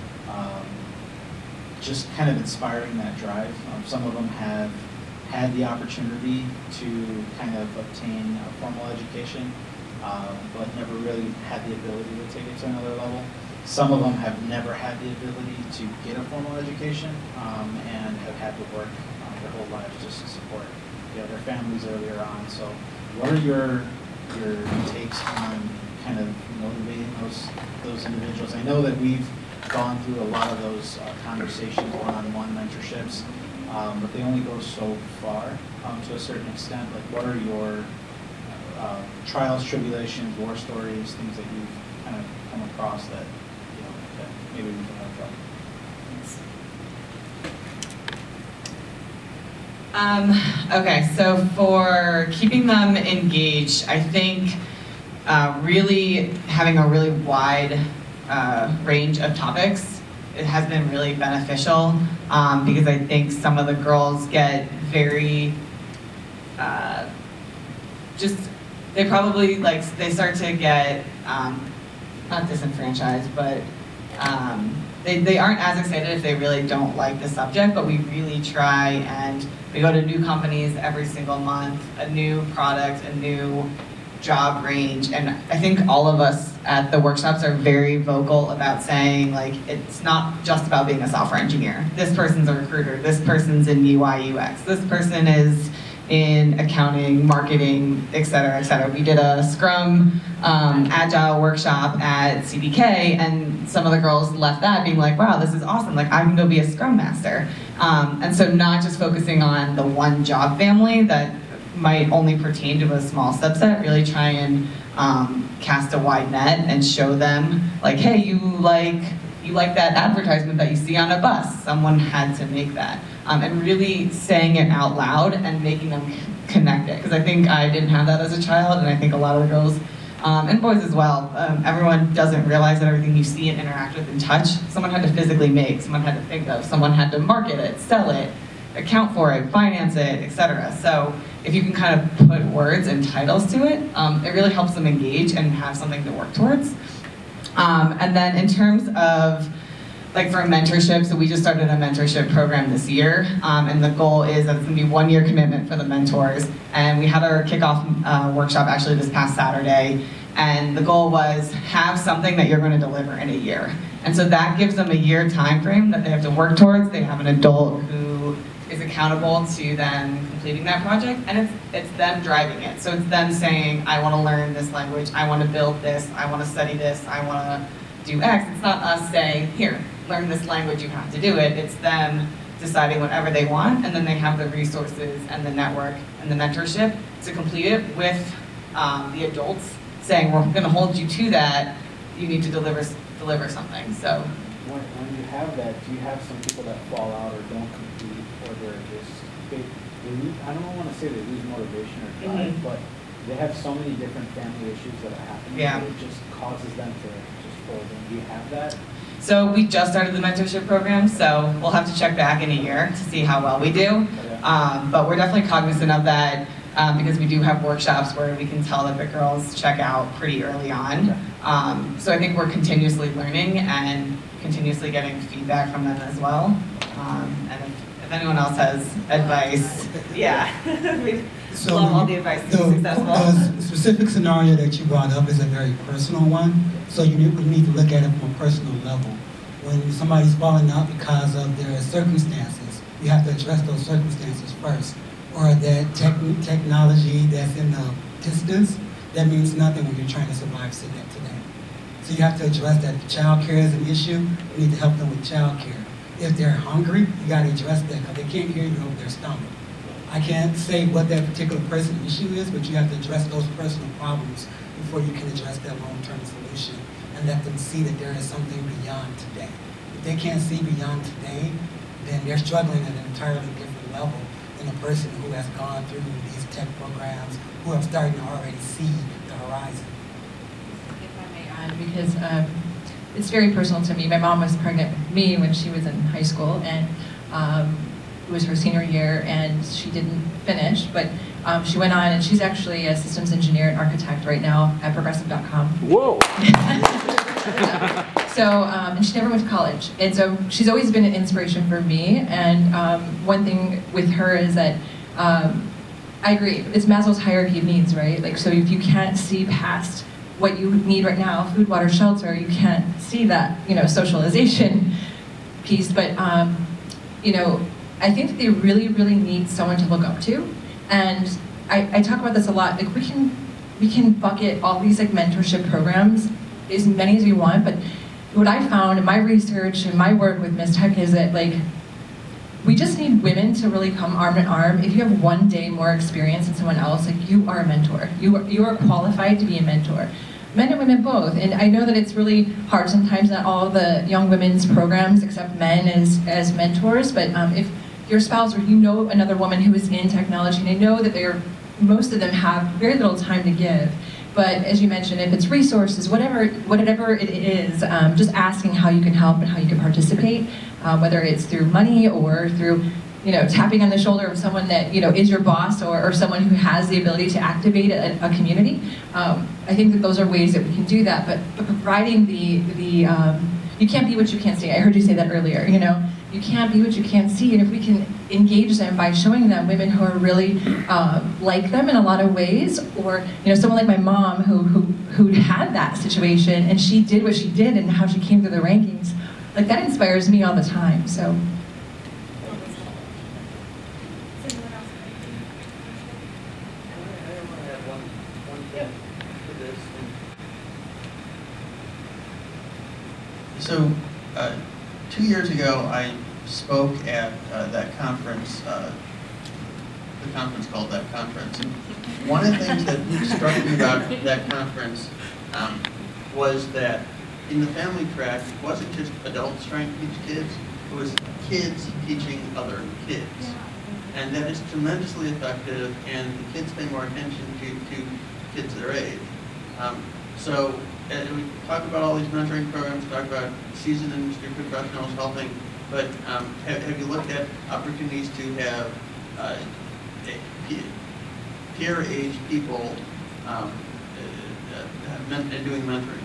just kind of inspiring that drive. Some of them have had the opportunity to kind of obtain a formal education, but never really had the ability to take it to another level. Some of them have never had the ability to get a formal education and have had to work their whole lives just to support their families earlier on. So what are your takes on kind of motivating those individuals? I know that we've gone through a lot of those conversations, one-on-one mentorships, but they only go so far to a certain extent. Like, what are your trials, tribulations, war stories, things that you've kind of come across that, that maybe we can learn from? Okay, so for keeping them engaged, I think really having a really wide range of topics, it has been really beneficial because I think some of the girls get very, they probably they start to get, not disenfranchised, but they aren't as excited if they really don't like the subject, but we really try, and we go to new companies every single month, a new product, a new job range, and I think all of us at the workshops are very vocal about saying, it's not just about being a software engineer. This person's a recruiter, this person's in UI UX, this person is in accounting, marketing, et cetera, et cetera. We did a Scrum Agile workshop at CBK, and some of the girls left that being like, wow, this is awesome, I can go be a Scrum Master. And so not just focusing on the one job family that might only pertain to a small subset, really try and cast a wide net and show them, hey, you like that advertisement that you see on a bus, someone had to make that. And really saying it out loud and making them connect it. Because I think I didn't have that as a child, and I think a lot of the girls, and boys as well, everyone doesn't realize that everything you see and interact with and touch, someone had to physically make, someone had to think of, someone had to market it, sell it, account for it, finance it, etc. So if you can kind of put words and titles to it, it really helps them engage and have something to work towards. And then in terms of for mentorship, so we just started a mentorship program this year, and the goal is that it's going to be 1 year commitment for the mentors. And we had our kickoff workshop actually this past Saturday, and the goal was have something that you're going to deliver in a year. And so that gives them a year time frame that they have to work towards. They have an adult who is accountable to them completing that project, and it's them driving it. So it's them saying, I want to learn this language, I want to build this, I want to study this, I want to do X. It's not us saying, here, learn this language, you have to do it. It's them deciding whatever they want, and then they have the resources and the network and the mentorship to complete it with the adults saying, we're going to hold you to that, you need to deliver something. So when you have that, do you have some people that fall out or don't complete, or they're just, I don't want to say they lose motivation or drive, but they have so many different family issues that are happening that it just causes them to just fold in. Do you have that? So we just started the mentorship program, so we'll have to check back in a year to see how well we do. But we're definitely cognizant of that because we do have workshops where we can tell that the girls check out pretty early on. So I think we're continuously learning and continuously getting feedback from them as well. And if anyone else has advice, we'd love all the advice to be successful. The specific scenario that you brought up is a very personal one, so you need to look at it from a personal level. When somebody's falling out because of their circumstances, you have to address those circumstances first. Or that technology that's in the distance, that means nothing when you're trying to survive today. So you have to address that. Child care is an issue, you need to help them with child care. If they're hungry, you got to address that because they can't hear you over their stomach. I can't say what that particular person's issue is, but you have to address those personal problems before you can address that long-term solution and let them see that there is something beyond today. If they can't see beyond today, then they're struggling at an entirely different level than a person who has gone through these tech programs, who are starting to already see the horizon. If I may add, because it's very personal to me. My mom was pregnant with me when she was in high school, and it was her senior year, and she didn't finish, but she went on, and she's actually a systems engineer and architect right now at Progressive.com. Whoa! So, and she never went to college, and so she's always been an inspiration for me, and one thing with her is that, I agree, it's Maslow's hierarchy of needs, right? So if you can't see past what you need right now, food, water, shelter, you can't see that, socialization piece, but, I think that they really, really need someone to look up to And I talk about this a lot. Like we can bucket all these like mentorship programs as many as we want, but what I found in my research and my work with Miss Tech is that like we just need women to really come arm in arm. If you have one day more experience than someone else, like you are a mentor. You are qualified to be a mentor. Men and women both. And I know that it's really hard sometimes that all the young women's programs accept men as mentors, but if your spouse or you know another woman who is in technology, and I know that most of them have very little time to give, but as you mentioned, if it's resources, whatever it is, just asking how you can help and how you can participate, whether it's through money or through tapping on the shoulder of someone that is your boss or someone who has the ability to activate a community. I think that those are ways that we can do that, but providing you can't be what you can't see. I heard you say that earlier. You can't be what you can't see, and if we can engage them by showing them women who are really like them in a lot of ways, or someone like my mom who had that situation and she did what she did and how she came through the rankings, like that inspires me all the time. So. So, 2 years ago, I spoke at that conference, the conference called That Conference. And one of the things that struck me about that conference was that in the family track, it wasn't just adults trying to teach kids, it was kids teaching other kids. And that is tremendously effective, and the kids pay more attention to kids their age. And we talk about all these mentoring programs, talk about seasoned industry professionals helping, but have you looked at opportunities to have peer-age people doing mentoring?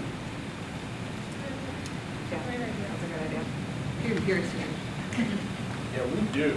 Yeah, that's a good idea. Peer-to-peer. Yeah, we do.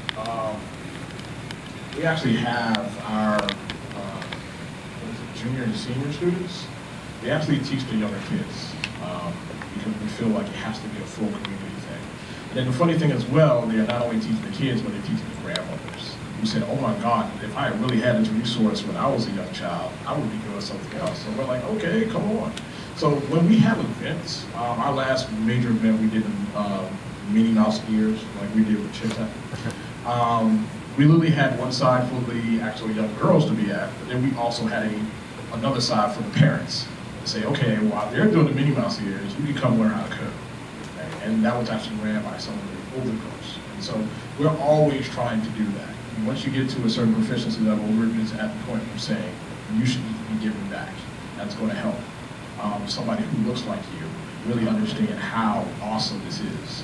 We actually have our junior and senior students. We actually teach the younger kids because we feel like it has to be a full community thing. And then the funny thing as well, they're not only teaching the kids, but they're teaching the grandmothers. Who said, oh my God, if I really had this resource when I was a young child, I would be doing something else. So we're like, okay, come on. So when we have events, our last major event we did in Minnie Mouse ears, like we did with Chick Tech. We literally had one side for the actual young girls to be at, but then we also had another side for the parents. Say, okay, while they're doing the Minnie Mouse ears, you can come learn how to cook. Okay? And that was actually ran by some of the older girls. And so we're always trying to do that. And once you get to a certain proficiency level, we're just at the point of saying, you should be giving back. That's going to help somebody who looks like you really understand how awesome this is.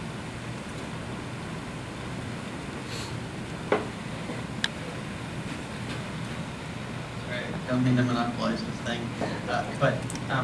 Don't mean to monopolize this thing, but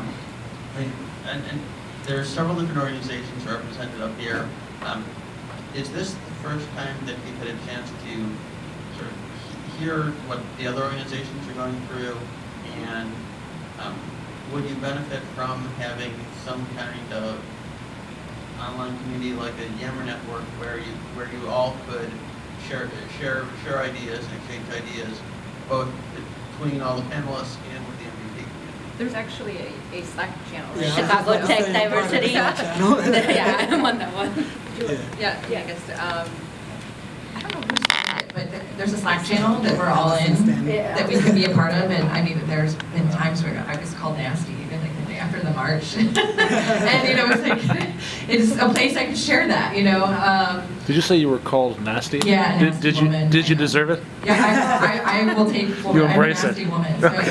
and there are several different organizations represented up here. Is this the first time that you've had a chance to sort of hear what the other organizations are going through, and would you benefit from having some kind of online community like a Yammer network where you all could share ideas and exchange ideas, both between all the panelists and with the MVP community? There's actually a Slack channel. Yeah, Chicago Tech Diversity. Yeah, I'm on that one. Yeah, I guess, I don't know who's doing it, but there's a Slack channel that we're all in, that we could be a part of, and I mean, there's been times where I was called nasty, even like the day after the march. And it's like, it's a place I could share that, Did you say you were called nasty? Yeah, a nasty woman. Did you deserve it? Yeah, I will take full. You embrace I'm a nasty it. woman. So,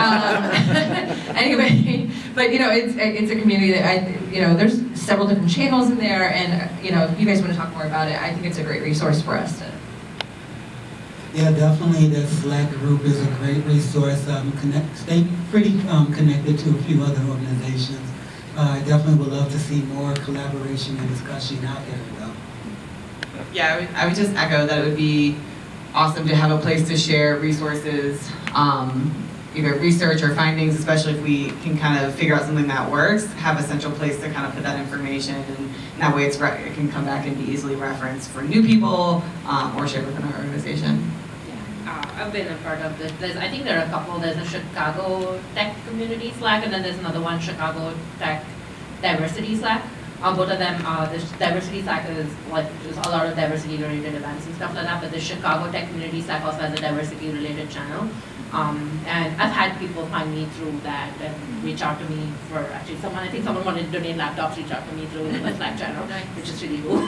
anyway, but it's a community that there's several different channels in there, and if you guys want to talk more about it, I think it's a great resource for us to. Yeah, definitely. The Slack group is a great resource. Stay pretty connected to a few other organizations. I definitely would love to see more collaboration and discussion out there. Yeah, I would just echo that it would be awesome to have a place to share resources, either research or findings, especially if we can kind of figure out something that works, have a central place to kind of put that information, and that way it can come back and be easily referenced for new people or shared within our organization. Yeah. I've been a part of this. I think there are a couple. There's a Chicago Tech Community Slack, and then there's another one, Chicago Tech Diversity Slack. Both of them, the Diversity Slack is like just a lot of diversity-related events and stuff like that, but the Chicago Tech Community Slack also has a diversity-related channel. And I've had people find me through that and reach out to me for actually I think someone wanted to donate laptops, reach out to me through the Slack channel, which is really cool.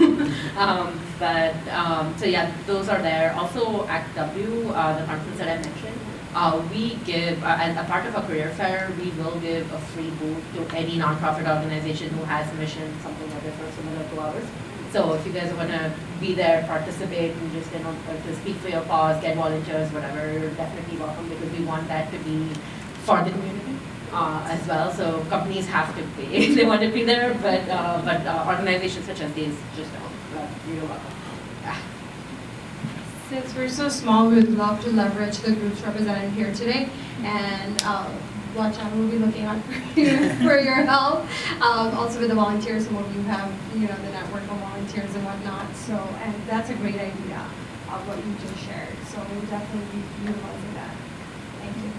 So yeah, those are there. Also, ACTW, the conference that I mentioned, we give, as a part of a career fair, we will give a free booth to any nonprofit organization who has a mission, something like this or similar to ours. So if you guys want to be there, participate, and just to speak for your cause, get volunteers, whatever, you're definitely welcome, because we want that to be for the community as well. So companies have to pay if they want to be there, but organizations such as these just don't. You're welcome. Yeah. Since we're so small, we would love to leverage the groups represented here today, and Watch Out will be looking out for your help. Also with the volunteers, some of you have, the network of volunteers and whatnot. So, and that's a great idea of what you just shared. So we'll definitely be utilizing that. Thank you.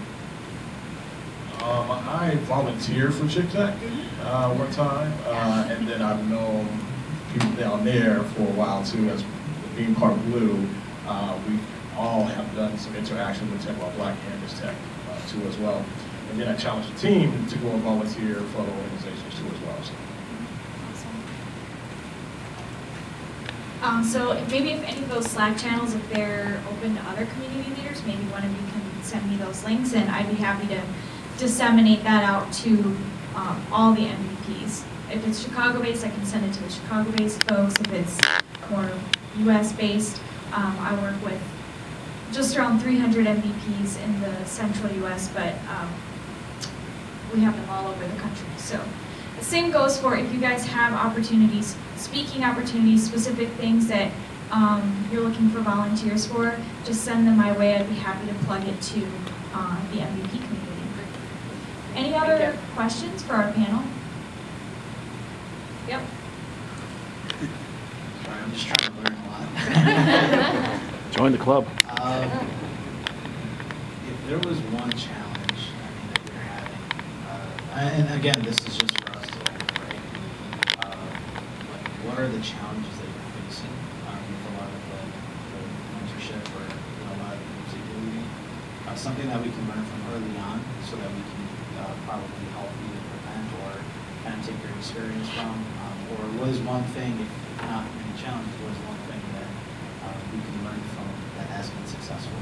I volunteered for Chick Tech one time, and then I've known people down there for a while too, as being part of Blue. We all have done some interaction with Tech While Black and this Tech too as well. And then I challenged the team to go and volunteer for other organizations too as well. So maybe if any of those Slack channels, if they're open to other community leaders, maybe one of you can send me those links, and I'd be happy to disseminate that out to all the MVPs. If it's Chicago-based, I can send it to the Chicago-based folks. If it's more US-based, I work with just around 300 MVPs in the central US, but we have them all over the country. So the same goes for if you guys have opportunities, speaking opportunities, specific things that you're looking for volunteers for, just send them my way. I'd be happy to plug it to the MVP community. Any other questions for our panel? Yep. Sorry, I'm just trying to learn a lot. Join the club. If there was one challenge, that you're having, and again, this is just for us to learn, right? What are the challenges that you're facing with a lot of the mentorship or a lot of the groups that you're leading? Something that we can learn from early on, so that we can probably help either prevent or kind of take your experience from, or what is one thing, if not any challenge, what is one thing that we can learn from that has been successful?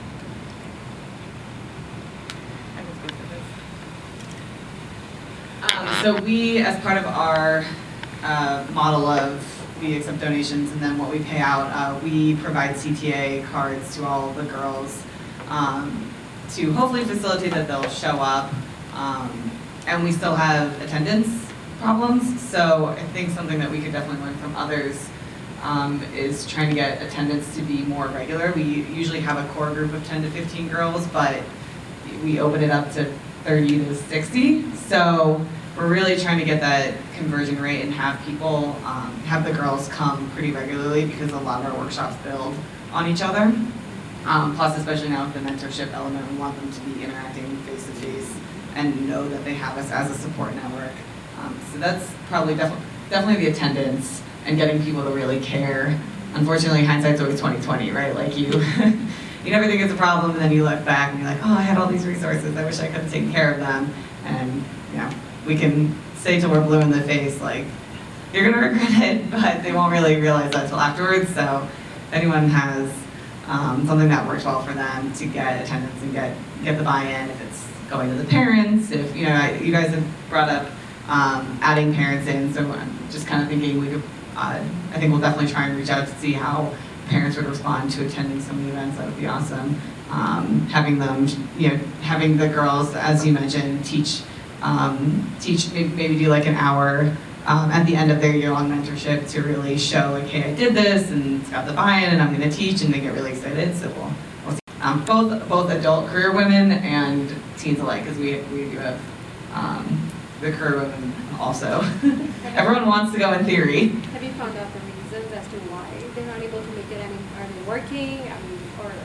So we, as part of our model of we accept donations and then what we pay out, we provide CTA cards to all the girls to hopefully facilitate that they'll show up. And we still have attendance problems, so I think something that we could definitely learn from others is trying to get attendance to be more regular. We usually have a core group of 10 to 15 girls, but we open it up to 30 to 60. So we're really trying to get that conversion rate and have people, have the girls come pretty regularly, because a lot of our workshops build on each other. Plus, especially now with the mentorship element, we want them to be interacting face to face and know that they have us as a support network. So that's probably definitely the attendance and getting people to really care. Unfortunately, hindsight's always 20/20, right? Like you never think it's a problem, and then you look back and you're like, oh, I had all these resources. I wish I could have taken care of them. And we can say till we're blue in the face, like, you're gonna regret it, but they won't really realize that till afterwards. So if anyone has something that works well for them to get attendance and get the buy-in, if it's going to the parents, if you guys have brought up adding parents in, so I'm just kind of thinking we could, I think we'll definitely try and reach out to see how parents would respond to attending some of the events. That would be awesome. Having them, having the girls, as you mentioned, teach, maybe do like an hour at the end of their year-long mentorship to really show, like, hey, I did this, and it's got the buy-in, and I'm going to teach, and they get really excited. So we'll see. Both adult career women and teens alike, because we do have the career women also. Everyone wants to go in theory. Have you found out the reasons as to why they're not able to make it? I mean, are they working? I mean, or the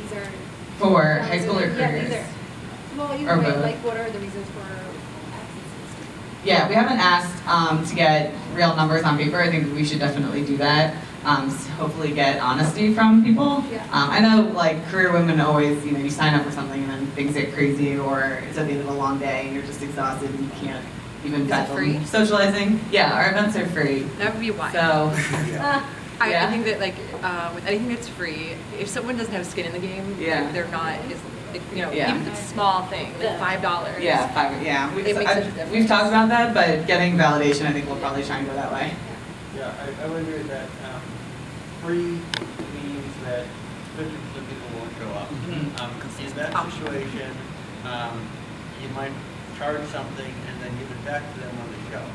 these are. For high school or Yeah, careers? these are. Well, Or either way, both? like what are the reasons for absences? Yeah, we haven't asked to get real numbers on paper. I think we should definitely do that. Hopefully get honesty from people. Yeah. I know like career women always, you sign up for something and then things get crazy, or it's at the end of a long day and you're just exhausted and you can't even Is it fathom free? socializing. Yeah, our events are free. That would be why. So, I yeah. think that like with anything that's free, if someone doesn't have skin in the game, Yeah. they're not. Yeah. Even if it's a small thing, like $5. Yeah, yeah. It makes such a difference. We've talked about that, but getting validation, I think we'll probably try and go that way. Yeah, I would agree with that. Free means that 50% of people won't show up. In that situation, you might charge something and then give it back to them on the show.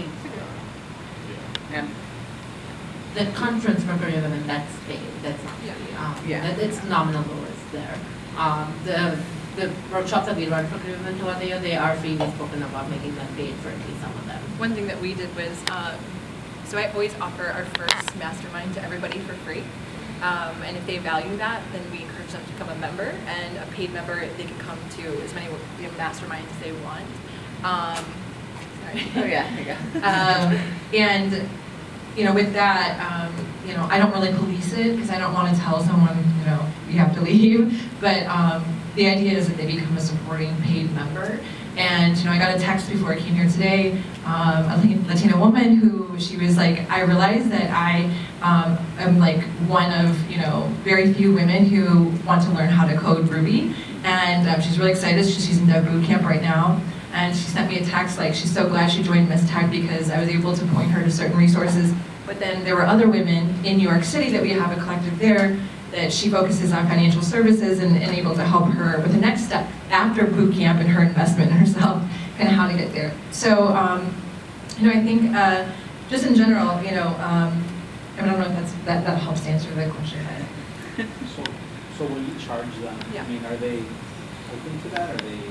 Yeah. The conference for career women, that's paid, that's not free. Yeah. It's nominal lowest there. The workshops that we run for career women throughout the year, they are free. We've spoken about making them paid for at least some of them. One thing that we did was, so I always offer our first mastermind to everybody for free. And if they value that, then we encourage them to become a member. And a paid member, they can come to as many masterminds as they want. Sorry. Oh yeah, there you go. And with that, I don't really police it because I don't want to tell someone, you have to leave. But the idea is that they become a supporting paid member. And I got a text before I came here today, a Latina woman who she was like, I realized that I am like one of very few women who want to learn how to code Ruby, and she's really excited. She's in Dev Boot Camp right now, and she sent me a text like she's so glad she joined Miss Tech because I was able to point her to certain resources. But then there were other women in New York City that we have a collective there that she focuses on financial services and able to help her with the next step after boot camp and her investment in herself, kind of how to get there. So, I think just in general, I don't know if that helps answer the question. So when you charge them, Yeah. I mean, are they open to that? Are they?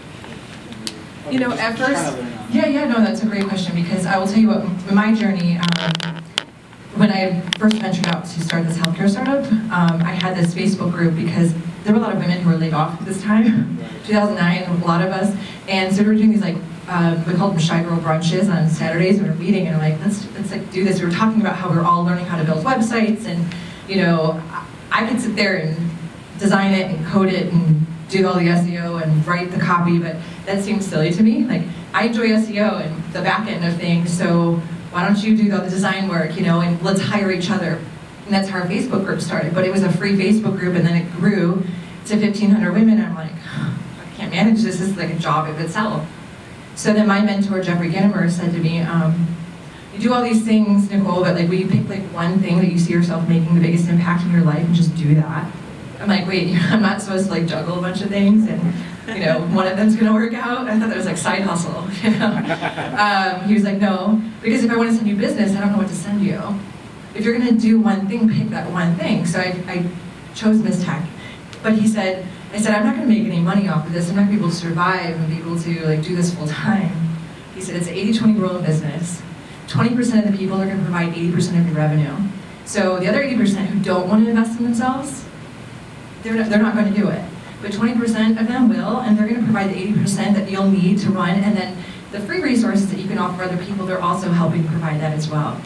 At first, no, that's a great question because I will tell you what, in my journey, when I first ventured out to start this healthcare startup, I had this Facebook group because there were a lot of women who were laid off at this time, 2009, a lot of us, and so we were doing these we called them Shy Girl brunches on Saturdays. We were meeting and we're like, let's do this. We were talking about how we were all learning how to build websites, and I could sit there and design it and code it and do all the SEO and write the copy, but that seems silly to me. Like, I enjoy SEO and the back end of things, so why don't you do all the design work, and let's hire each other. And that's how our Facebook group started, but it was a free Facebook group, and then it grew to 1,500 women. I'm like, I can't manage this. This is like a job of itself. So then my mentor, Jeffrey Ginnemer, said to me, you do all these things, Nicole, but will you pick one thing that you see yourself making the biggest impact in your life and just do that? I'm like, wait, I'm not supposed to juggle a bunch of things and one of them's gonna work out? I thought that was like side hustle, He was like, no, because if I want to send you business, I don't know what to send you. If you're gonna do one thing, pick that one thing. So I chose Miss Tech. But I said, I'm not gonna make any money off of this. I'm not gonna be able to survive and be able to do this full time. He said, it's an 80-20 rule of business. 20% of the people are gonna provide 80% of your revenue. So the other 80% who don't want to invest in themselves, they're not going to do it. But 20% of them will, and they're going to provide the 80% that you'll need to run, and then the free resources that you can offer other people, they're also helping provide that as well.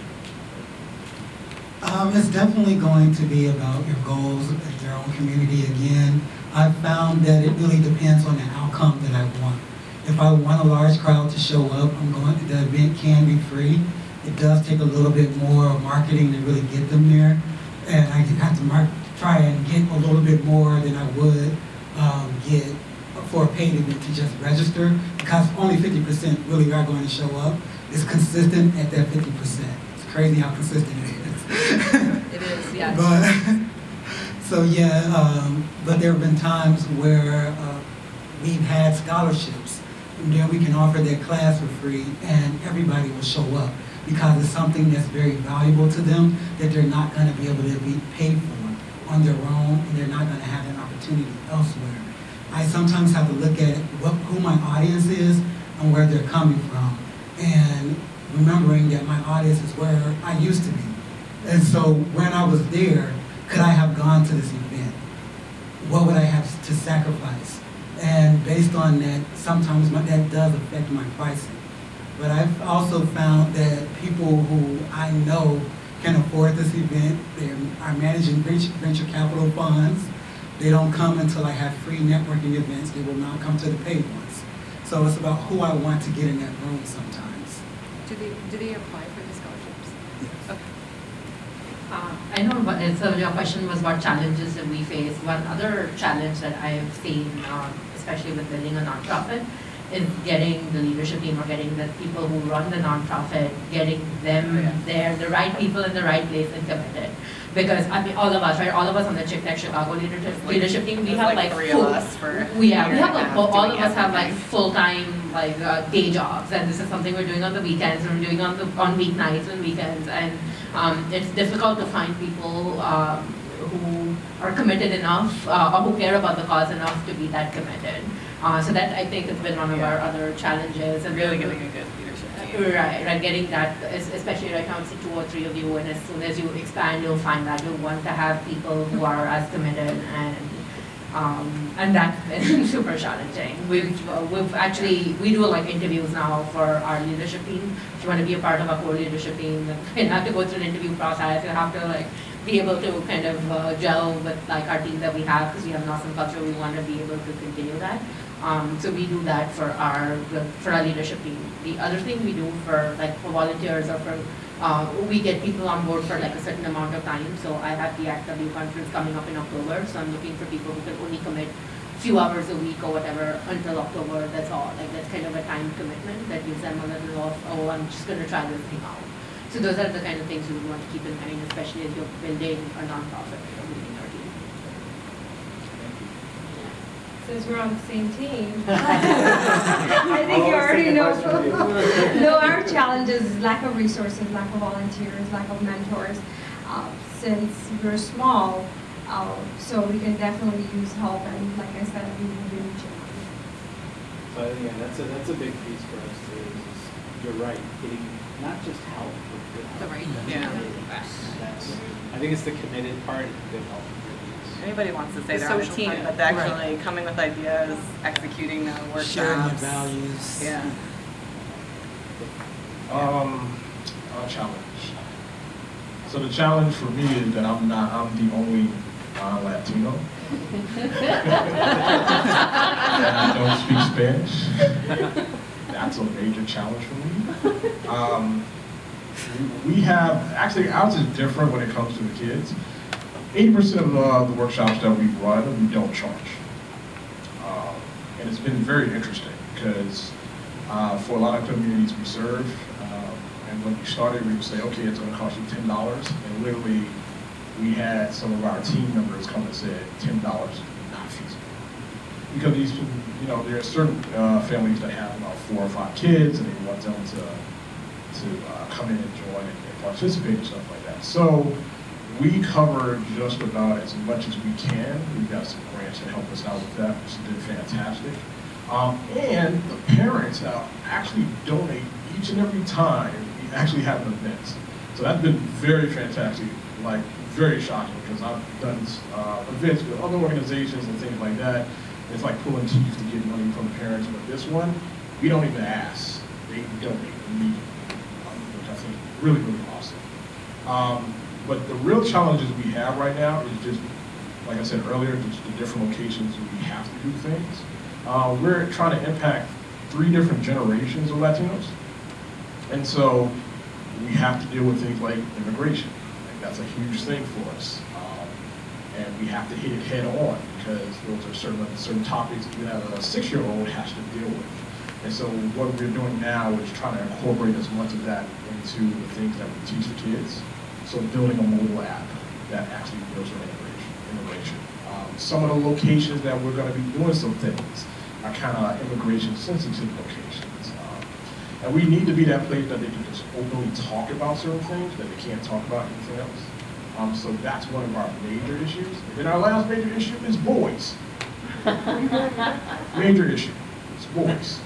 It's definitely going to be about your goals at your own community again. I've found that it really depends on the outcome that I want. If I want a large crowd to show up, the event can be free. It does take a little bit more marketing to really get them there, and I have to try and get a little bit more than I would get for a paid event to just register, because only 50% really are going to show up. It's consistent at that 50%. It's crazy how consistent it is. It is, yes. But there have been times where we've had scholarships, and then we can offer that class for free, and everybody will show up because it's something that's very valuable to them that they're not going to be able to be paid for on their own, and they're not going to have an opportunity elsewhere. I sometimes have to look at who my audience is and where they're coming from, and remembering that my audience is where I used to be. And so when I was there, could I have gone to this event? sacrifice. And based on that, sometimes that does affect my pricing. But I've also found that people who I know can afford this event, they are managing venture capital funds. They don't come until I have free networking events. They will not come to the paid ones. So it's about who I want to get in that room sometimes. Do they apply for the scholarships? Yes. Okay. I know, so your question was what challenges that we face. One other challenge that I have seen, especially with building a nonprofit, is getting the leadership team or getting the people who run the nonprofit, getting them there, the right people in the right place and committed. Because I mean, all of us, right? All of us on the Chick Tech Chicago leadership team, we have like three full, of us for we have all of us have like full-time like day jobs, and this is something we're doing on the weekends, and we're doing on weeknights and weekends, and it's difficult to find people who are committed enough or who care about the cause enough to be that committed. So that I think has been one of our other challenges. And really getting a good leadership team. Right, getting that, especially right now it's 2 or 3 of you, and as soon as you expand, you'll find that you'll want to have people who are as committed, and that's been super challenging. We've actually, we do like interviews now for our leadership team. If you want to be a part of our core leadership team, you have to go through an interview process. You have to like be able to kind of gel with like our team that we have, because we have an awesome culture. We want to be able to continue that. So we do that for our leadership team. The other thing we do for volunteers or for we get people on board for like a certain amount of time. So I have the ACTW conference coming up in October. So I'm looking for people who can only commit a few hours a week or whatever until October. That's all. Like that's kind of a time commitment that gives them a little of, oh, I'm just going to try this thing out. So those are the kind of things we want to keep in mind, especially as you're building a nonprofit or building our team. Since we're on the same team, I think you already know. No, our challenge is lack of resources, lack of volunteers, lack of mentors. Since we're small, so we can definitely use help, and like I said, we will be reaching out. So yeah, that's a big piece for us too. Is you're right, getting not just help, but good help. The right, That's, I think it's the committed part, good help. Anybody wants to say The they're on a social team, part. but actually coming with ideas, executing the workshops. Sharing your values. Yeah. Challenge. So the challenge for me is that I'm the only non-Latino. And I don't speak Spanish. That's a major challenge for me. We have, actually ours is different when it comes to the kids. 80% of the workshops that we run, we don't charge. And it's been very interesting because for a lot of communities we serve, and when you started, we would say, okay, it's going to cost you $10. And literally, we had some of our team members come and said, $10 is not feasible. Because these, there are certain families that have about 4 or 5 kids, and they want them to come in and join and participate and stuff like that. So we cover just about as much as we can. We've got some grants that help us out with that, which has been fantastic. And the parents actually donate each and every time we actually have an event. So that's been very fantastic, like very shocking, because I've done events with other organizations and things like that. It's like pulling teeth to get money from the parents, but this one, we don't even ask. They donate immediately, which I think is really, really awesome. But the real challenges we have right now is just, like I said earlier, just the different locations we have to do things. We're trying to impact 3 different generations of Latinos. And so we have to deal with things like immigration. Like that's a huge thing for us. And we have to hit it head on because those are certain topics that a 6-year-old has to deal with. And so what we're doing now is trying to incorporate as much of that into the things that we teach the kids. So building a mobile app that actually builds on immigration. Some of the locations that we're going to be doing some things are kind of immigration sensitive locations. And we need to be that place that they can just openly talk about certain things, that they can't talk about anything else. So that's one of our major issues. And then our last major issue is boys. Major issue, it's boys.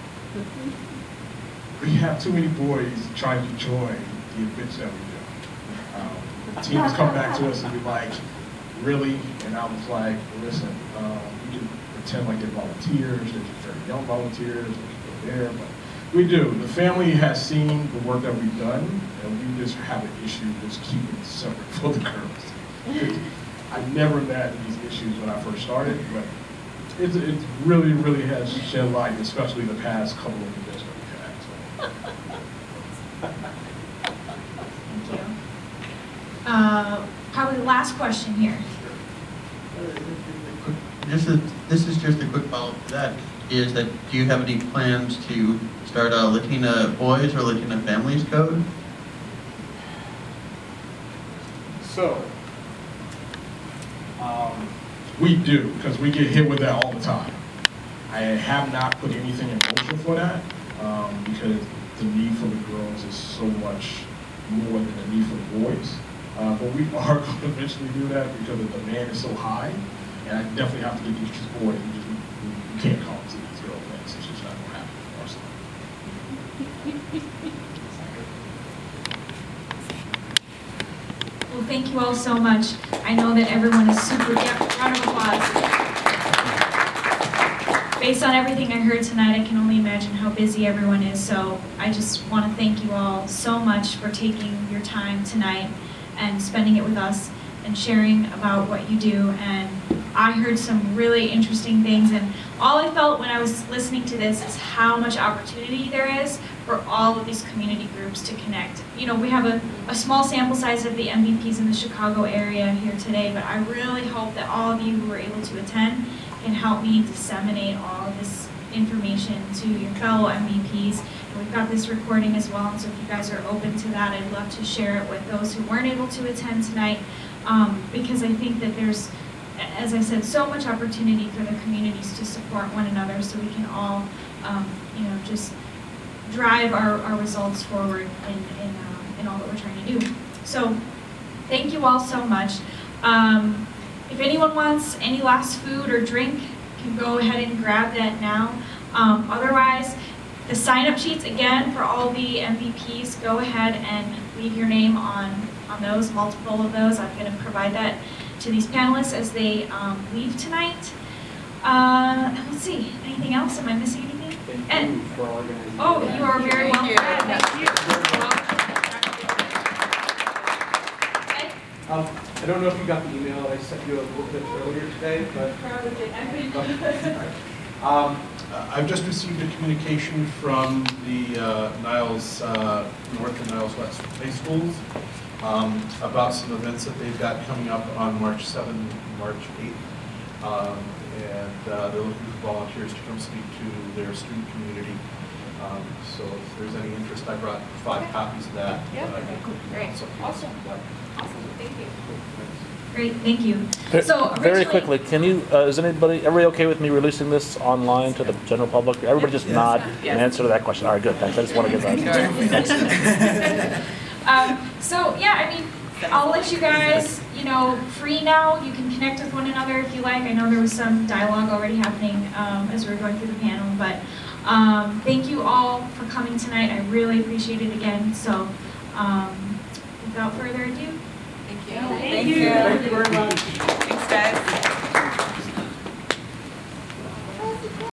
We have too many boys trying to join the events that we do. Teams come back to us and be like, really? And I was like, listen, we can pretend like they're volunteers, they're just very young volunteers, they're there, but we do. The family has seen the work that we've done, and we just have an issue just keeping it separate for the girls. I never had these issues when I first started, but it really, really has shed light, especially the past couple of events that we've had. Thank you. Probably the last question here. This is just a quick follow-up to that. Is that, do you have any plans to start a Latina Boys or Latina Families Code? So, we do, because we get hit with that all the time. I have not put anything in motion for that, because the need for the girls is so much more than the need for the boys. But we are going to eventually do that because the demand is so high, and I definitely have to get these boys. We can't call them to these girl things. It's just not going to happen for us. Well, thank you all so much. I know that everyone is super, round of applause. Based on everything I heard tonight, I can only imagine how busy everyone is, so I just want to thank you all so much for taking your time tonight and spending it with us and sharing about what you do. And I heard some really interesting things, and all I felt when I was listening to this is how much opportunity there is for all of these community groups to connect. You know, we have a small sample size of the MVPs in the Chicago area here today, but I really hope that all of you who were able to attend can help me disseminate all of this information to your fellow MVPs. And we've got this recording as well, and so if you guys are open to that, I'd love to share it with those who weren't able to attend tonight, because I think that there's, as I said, so much opportunity for the communities to support one another so we can all, you know, just drive our results forward in all that we're trying to do. So thank you all so much. If anyone wants any last food or drink, can go ahead and grab that now. Otherwise, the sign-up sheets, again, for all the MVPs, go ahead and leave your name on those, multiple of those. I'm going to provide that to these panelists as they leave tonight. Let's see, anything else? Am I missing anything? Thank you for organizing. Oh, you are very welcome. Thank you. I don't know if you got the email I sent you a little bit earlier today, but I've just received a communication from the Niles North and Niles West High Schools about some events that they've got coming up on March 7th and March 8th. And they're looking for volunteers to come speak to their student community. So if there's any interest, I brought 5 copies of that. Yeah, great. Awesome. Awesome, thank you. Great, thank you. So Very quickly, can you, is everybody okay with me releasing this online to the general public? Everybody just nod and answer to that question. All right, good, thanks. I just want to get that. So yeah, I mean, I'll let you guys, you know, free now. You can connect with one another if you like. I know there was some dialogue already happening as we were going through the panel, but thank you all for coming tonight. I really appreciate it again. So without further ado, Thank you. Thank you. Thank you very much. Thanks, guys.